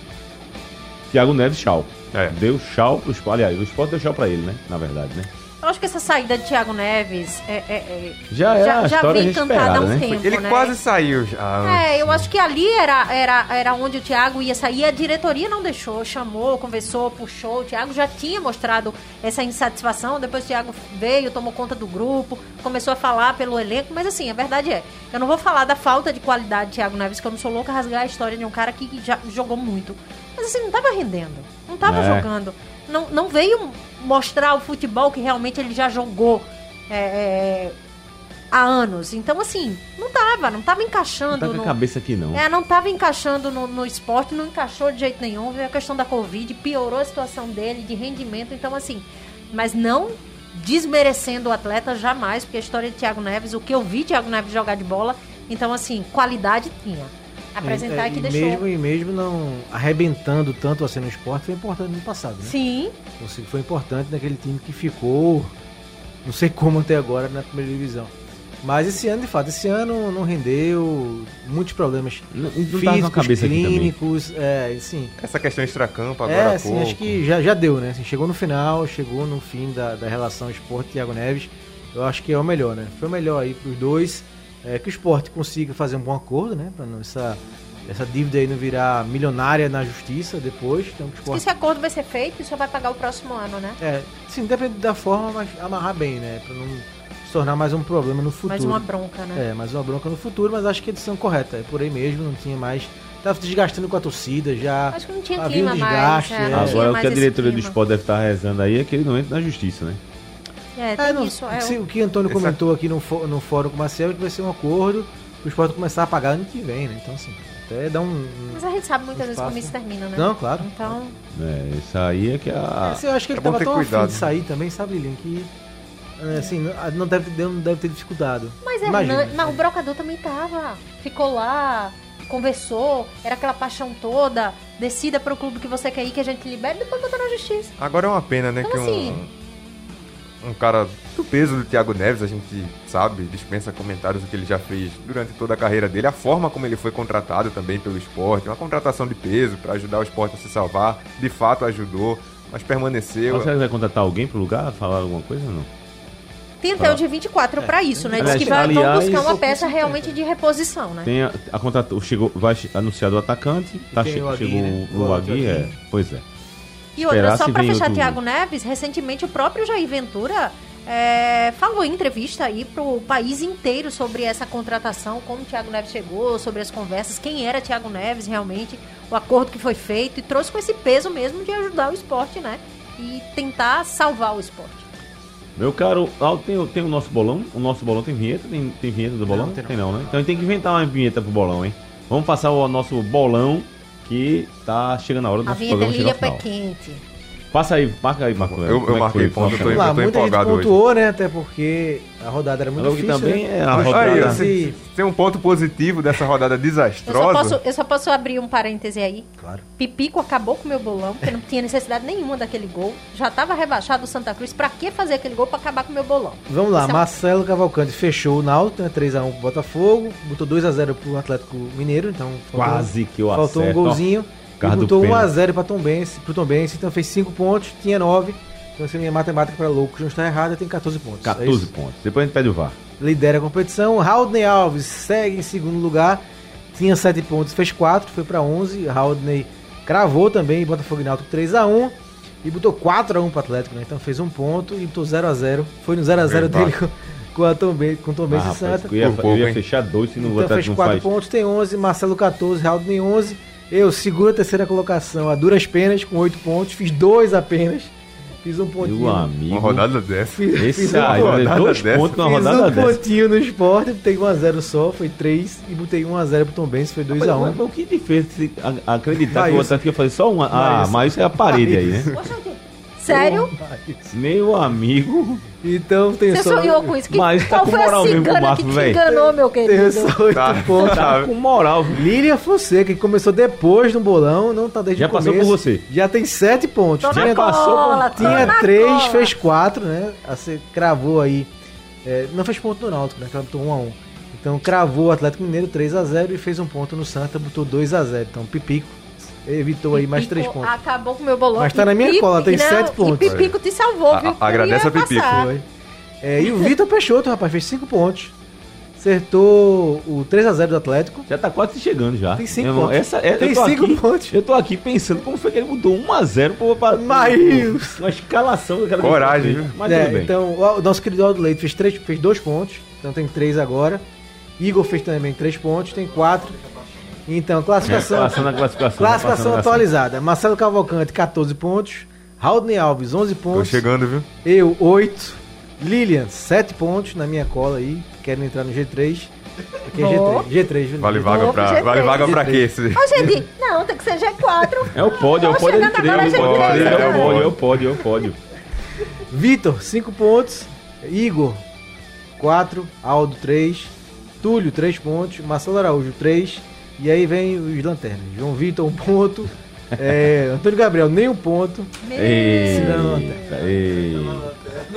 Thiago Neves, tchau. É. Deu tchau pro Sport, aliás, o Sport deu tchau pra ele, né? Na verdade, né? Eu acho que essa saída de Thiago Neves é, é- é- Já é a já história vem cantada há esperada, um né? tempo, Ele né? quase saiu já. É, eu acho que ali era, era, era onde o Thiago ia sair. A diretoria não deixou, chamou, conversou, puxou. O Thiago já tinha mostrado essa insatisfação. Depois o Thiago veio, tomou conta do grupo, começou a falar pelo elenco. Mas assim, a verdade é, eu não vou falar da falta de qualidade de Thiago Neves, que eu não sou louca a rasgar a história de um cara aqui que já jogou muito. Mas assim, não tava rendendo, não tava É. jogando. Não, não veio mostrar o futebol que realmente ele já jogou é, é, há anos. Então, assim, não tava, não tava encaixando. Não tá com a no- cabeça aqui, não. é, não tava encaixando no, no esporte, não encaixou de jeito nenhum. Veio a questão da Covid, piorou a situação dele de rendimento. Então, assim, mas não desmerecendo o atleta jamais, porque a história de Thiago Neves, o que eu vi Thiago Neves jogar de bola, então, assim, qualidade tinha. Apresentar É, que e deixou. mesmo, e mesmo não arrebentando tanto assim no esporte, foi importante no passado, né? Sim, Então, assim, foi importante naquele time que ficou, não sei como até agora, na primeira divisão. Mas esse ano, de fato, esse ano não rendeu, muitos problemas Não, não tava com a físicos, cabeça aqui também. clínicos, é, assim, Essa questão extracampo agora é, há assim, pouco. acho que já, já deu, né? Assim, chegou no final, chegou no fim da, da relação esporte e Thiago Neves. Eu acho que é o melhor, né? Foi o melhor aí pros dois. É, que o esporte consiga fazer um bom acordo, né? Pra não, essa, essa dívida aí não virar milionária na justiça depois. Então, que o que esporte... esse acordo vai ser feito e só vai pagar o próximo ano, né? É, sim, depende da forma, mas amarrar bem, né? Pra não se tornar mais um problema no futuro. Mais uma bronca, né? É, mais uma bronca no futuro, mas acho que a decisão correta. É por aí mesmo, não tinha mais. Tava se desgastando com a torcida, já. Acho que não tinha havia um clima mais. desgaste, é, é. não tinha Agora, o mais que a esse diretoria do clima. Sport deve estar rezando aí é que ele não entre na justiça, né? É, É, tem não, isso. É, se- o- o que Antônio Essa- comentou aqui no, fó- no fórum com o Marcelo, que vai ser um acordo pro esporte começar a pagar ano que vem, né? Então, assim, até dá um. um- Mas a gente sabe muitas vezes espaço, como isso termina, né? Não, claro. Então, É, isso aí é que a... Assim, eu acho que ele é bom tava ter tão afim cuidado, de né? sair também, sabe, Lilian? Que. é, Assim, não- não deve, ter- não deve ter dificultado. mas, é, Imagina. não, mas o brocador também tava. Ficou lá, conversou, era aquela paixão toda. Decida pro clube que você quer ir, que a gente libera e depois botar na justiça. Agora é uma pena, né? Então, que assim- um, um cara do peso do Thiago Neves, a gente sabe, dispensa comentários do que ele já fez durante toda a carreira dele, a forma como ele foi contratado também pelo esporte, uma contratação de peso para ajudar o esporte a se salvar, de fato ajudou, mas permaneceu. Você vai contratar alguém pro lugar? Falar alguma coisa ou não? Tem até o dia vinte e quatro pra isso, né? Diz Aliás, que vai, vão aliás, buscar uma pouco peça tempo. realmente de reposição, né? Tem a, a contratou, chegou, vai anunciado o atacante, tá, tem che- o Agui, chegou né? o, O o Agui, Agui. é, pois é. E outra, Esperar só se pra vem fechar outro- Thiago Neves, recentemente o próprio Jair Ventura é, falou em entrevista aí pro país inteiro sobre essa contratação, como o Thiago Neves chegou, sobre as conversas, quem era Thiago Neves realmente, o acordo que foi feito, e trouxe com esse peso mesmo de ajudar o esporte, né? E tentar salvar o esporte. Meu caro, ah, tem, tem o nosso bolão? O nosso bolão tem vinheta? Tem, tem vinheta do bolão? Não, tem não. Tem não, né? Então a gente tem que inventar uma vinheta pro bolão, hein? Vamos passar o nosso bolão, que tá chegando a hora do A nosso vinheta programa chegar Lília ao Pé final. Quente. Passa aí, marca aí, Marco. Eu- eu marquei ponto, eu tô Vamos lá, tô muita gente empolgado hoje. pontuou, né? Até porque a rodada era muito Logo que difícil, também né? é a Os rodada- Aí, três você e- tem um ponto positivo dessa rodada Eu só, desastrosa. posso, eu só posso abrir um parêntese aí. Claro. Pipico acabou com o meu bolão, porque não tinha necessidade nenhuma daquele gol. Já tava rebaixado o Santa Cruz. Pra que fazer aquele gol pra acabar com o meu bolão? Vamos lá, Esse é um- Marcelo Cavalcante fechou o Náutico, né? três a um pro Botafogo, botou dois a zero pro Atlético Mineiro, então faltou, Quase que eu faltou um acerto, ó. golzinho. E Carro do botou um pênalti. a zero pra Tombense, pro Tombense, então fez cinco pontos, tinha nove. Então se a minha matemática para louco não está errada, tem catorze pontos. É catorze isso? pontos. Depois a gente pede o V A R. Lidera a competição. Haldney Alves segue em segundo lugar, tinha sete pontos, fez quatro, foi para onze. Haldney cravou também, Botafogo e Náutico três a um. E botou quatro a um pro Atlético, né? Então fez um ponto e botou zero a zero. Foi no zero a zero Bem, dele com, com a Tombense, com Ah, Tombense e rapaz, Santa. eu ia, Por pouco, eu ia hein? fechar dois se não Então botar fez não quatro faz. pontos, tem onze, Marcelo catorze, Haldney onze. Eu, segunda, terceira colocação, a duras penas, com oito pontos. Fiz dois apenas. Fiz um pontinho. Meu amigo. Uma rodada dessa. Fiz, fiz Esse um, aí, rodada olha, dois dessa. pontos numa fiz rodada um dessa. pontinho no esporte, botei um a zero só, foi três. E botei um a zero pro Tombense, foi dois a um. Mas, mas o que diferença se a- acreditar que o Maílson. Atlético ia fazer só uma? Ah, Maílson. mas isso é a parede aí, né? Sério? Meu amigo. Então tem Você só... sonhou com isso? Que, Mas tá qual com foi a moral mesmo com o cigana Marcos, que te velho. enganou, meu Tem querido? só oito Tá. pontos. Tá com moral. viu? Lília Fonseca, que começou depois no bolão, não tá desde Já o passou começo. por você. Já tem sete pontos. Tô na Tinha, cola, tô tinha na três, cola. fez quatro, né? Você cravou aí. É, não fez ponto no Náutico, né? Que ela botou um a um. Então cravou o Atlético Mineiro três a zero e fez um ponto no Santa, botou dois a zero. Então Pipico evitou aí mais três Pipico pontos. Acabou com o meu bolão. Mas tá E na minha Pipi- cola, tem não, sete pontos. E Pipico te salvou, A- viu? a- agradece Eu ia a Pipico. passar. Foi. É, e o Vitor Peixoto, rapaz, fez cinco pontos. Acertou o três a zero do Atlético. Já tá quase chegando já. Tem cinco Meu irmão, pontos. Essa, é, Tem eu tô cinco aqui, pontos. Eu tô aqui pensando como foi que ele mudou um a zero pra, pra, Mas- uma escalação. Eu quero ver Coragem, como foi. viu? Mas É, tudo bem. então, o, o nosso querido Aldo Leite fez, três, fez dois pontos. Então tem três agora. Igor fez também três pontos, tem quatro. Então, classificação. É, passando a classificação. Classificação passando a atualizada. Marcelo Cavalcante, catorze pontos. Haldney Alves, onze Tô pontos. chegando, viu? Eu, oito. Lilian, sete pontos na minha cola aí. Querem entrar no G três. Aqui é G Vou. três. G três, viu? Vale G três. vaga Vou pro pra, G vale três. vaga pra G quê? três. Esse... Ô, gente, não, tem que ser G quatro. É o pódio, é o Tô pódio de chegando três. agora, É o G pódio, três, é o né? pódio, é o pódio, é o pódio. Vitor, cinco pontos. Igor, quatro. Aldo, três. Túlio, três pontos. Marcelo Araújo, três. E aí vem os lanternas. João Vitor, um ponto. É, Antônio Gabriel, nem um ponto. Eita, eita.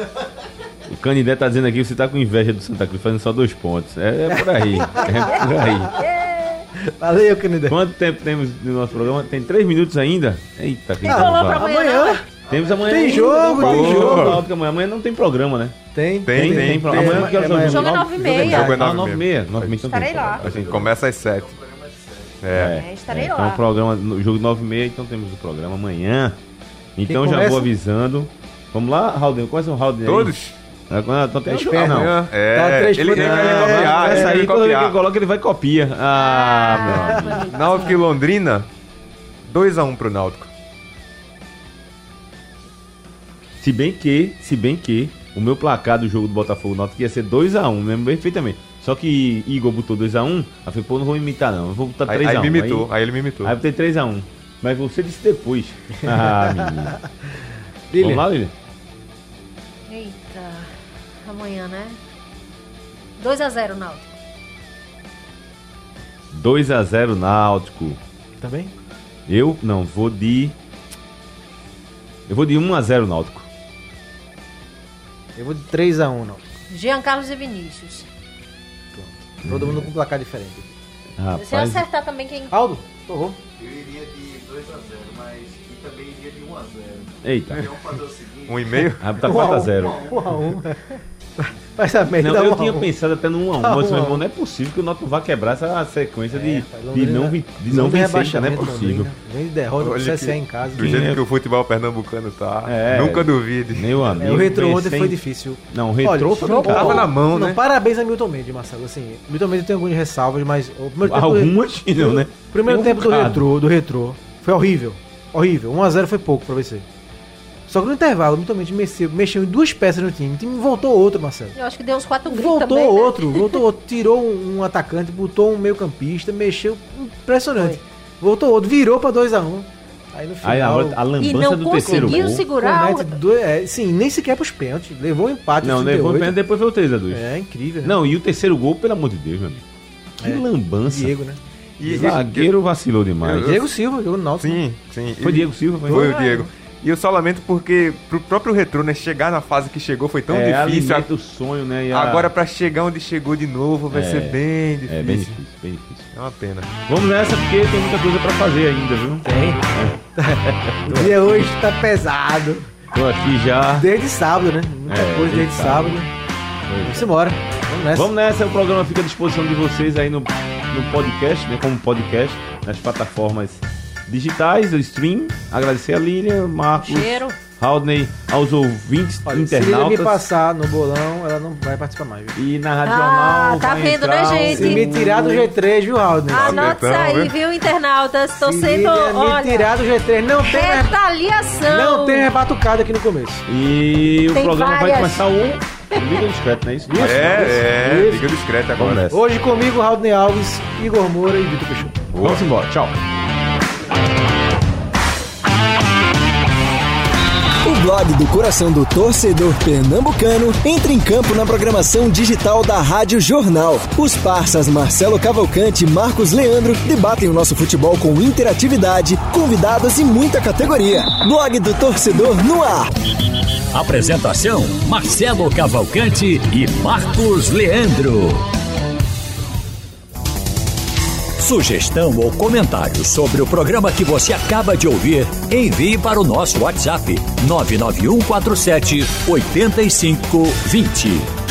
O Canidé tá dizendo aqui que você tá com inveja do Santa Cruz, fazendo só dois pontos. É, é por aí. É por aí. Valeu, Canidé. Quanto tempo temos no nosso programa? Tem três minutos ainda? Eita, que Ah, vamos falou lá. pra amanhã, Amanhã Temos amanhã. Tem ainda, jogo, não tem falou. jogo. Não, porque amanhã, amanhã não tem programa, né? tem, Tem, tem. pro- Amanhã que horas é, é o Jogo é nove e meia. Jogo é Ah, nove nove e e meia. meia. nove e meia então Estarei tem lá. programa. A gente começa às sete. É. É, estarei Então lá. o programa, no jogo nove e meia, então temos o programa amanhã. Então Quem já começa? vou avisando. Vamos lá, Raulden, quais são o Raulden aí? Todos? É, Então tem É que esperto, não. Não. É, Tá, três ele, ele pontos. vai Ah, copiar, Essa ele aí, vai quando ele copiar. coloca, ele vai copia. Ah, meu amigo. Náutico e Londrina, dois a um pro Náutico. Se bem que, se bem que, o meu placar do jogo do Botafogo Náutico ia ser dois a um, lembro perfeitamente. Só que Igor botou dois a um, aí eu falei, pô, não vou imitar não, eu vou botar Aí, três a um. aí me imitou, aí, ele me imitou. Aí eu botei três a um. Mas você disse depois. Ah, menino. Lilian. Vamos lá, Lilian? Eita, amanhã, né? dois a zero, Náutico. dois a zero Náutico. Também? Eu, não, vou de... Eu vou de um a zero Náutico. Eu vou de três a um, não. Jean Carlos e Vinícius. Todo mundo com placar diferente. Se eu Rapaz, acertar também quem... Aldo, torrou. Eu iria de dois a zero, mas e também iria de um a zero. eita. Vamos fazer o seguinte. Um e meio? Vai botar quatro a zero. um a um. Faz a média, Não, dá eu um a tinha um. pensado até no um a um, Tá mas um meu a um. irmão, não é possível que o Náutico vá quebrar essa sequência de, Pai, de Londrina- não, vi- de não Londrina vencer, não é rebaixamento, possível. Londrina. Vem de derrota pro Olha C S A que- em casa. Do jeito é? que o futebol pernambucano tá, É. nunca duvide. Meu amigo. É, o retrô ontem vencer foi em- difícil. Não, o retrô Olha, foi não, complicado. tava na mão, não, né? Parabéns a Milton Mendes, Marcelo. Assim, Milton Mendes tem algumas ressalvas, mas o primeiro tempo, Algumas, não, né? primeiro Um tempo do bocado. retrô, do retrô foi horrível. Horrível. um a zero foi pouco pra vencer. Só que no intervalo, mutuamente mexeu, mexeu em duas peças no time. O time voltou outro, Marcelo. Eu acho que deu uns quatro gritos Voltou também, outro, né? voltou outro. Tirou um, um atacante, botou um meio campista, mexeu. Impressionante. Foi. Voltou outro, virou pra dois a um. Aí no Aí a, final... a lambança E não do terceiro conseguiu gol. segurar comete o... dois, é, sim, nem sequer pros pênaltis. Levou um empate. Não, no levou o trinta e oito. pênalti, depois foi o três a dois. É, incrível. né? Não, e o terceiro gol, pelo amor de Deus, meu amigo. Que É. lambança. Diego, né? E, Zagueiro vacilou demais. Eu- Diego Silva, jogou no Náutico. Sim, sim. Foi E- Diego Silva? Foi, Foi o Diego. E eu só lamento porque pro próprio Retrô, né, chegar na fase que chegou foi tão é, difícil. alimenta o sonho, né? e a- Agora pra chegar onde chegou de novo vai É, ser bem difícil. É bem difícil, bem difícil. É uma pena. Vamos nessa porque tem muita coisa pra fazer ainda, viu? Tem. O dia hoje tá pesado. Tô aqui já. Desde sábado, né? Muita É, coisa desde desde sábado. Vamos embora. Vamos nessa. Vamos nessa, o programa fica à disposição de vocês aí no, no podcast, né? Como podcast, nas plataformas digitais, do stream. Agradecer a Lilian, Marcos, Cheiro. Haldney, aos ouvintes, Olha, se ele me internautas. passar no bolão, ela não vai participar mais. Viu? E na Rádio Ah, Jornal. tá vai vendo, entrar né, um- gente? Se me tirar do G três, viu, Haldner? Anota isso Então, aí, viu? viu, internautas? Tô Se sendo, Lilian me olha, tirar do G três, não tem, mais- retaliação. não tem rebatucada aqui no começo. E o Tem programa vai várias. começar o Liga Discreto, não é isso? É, é. Isso. Liga discreta Vamos agora. nessa. Hoje comigo, Haldner Alves, Igor Moura e Vitor Peixoto. Vamos embora, tchau. O blog do coração do torcedor pernambucano entra em campo na programação digital da Rádio Jornal. Os parças Marcelo Cavalcante e Marcos Leandro debatem o nosso futebol com interatividade, convidados e muita categoria. Blog do torcedor no ar. Apresentação: Marcelo Cavalcante e Marcos Leandro. Sugestão ou comentário sobre o programa que você acaba de ouvir, envie para o nosso WhatsApp nove nove um quatro sete oito cinco dois zero.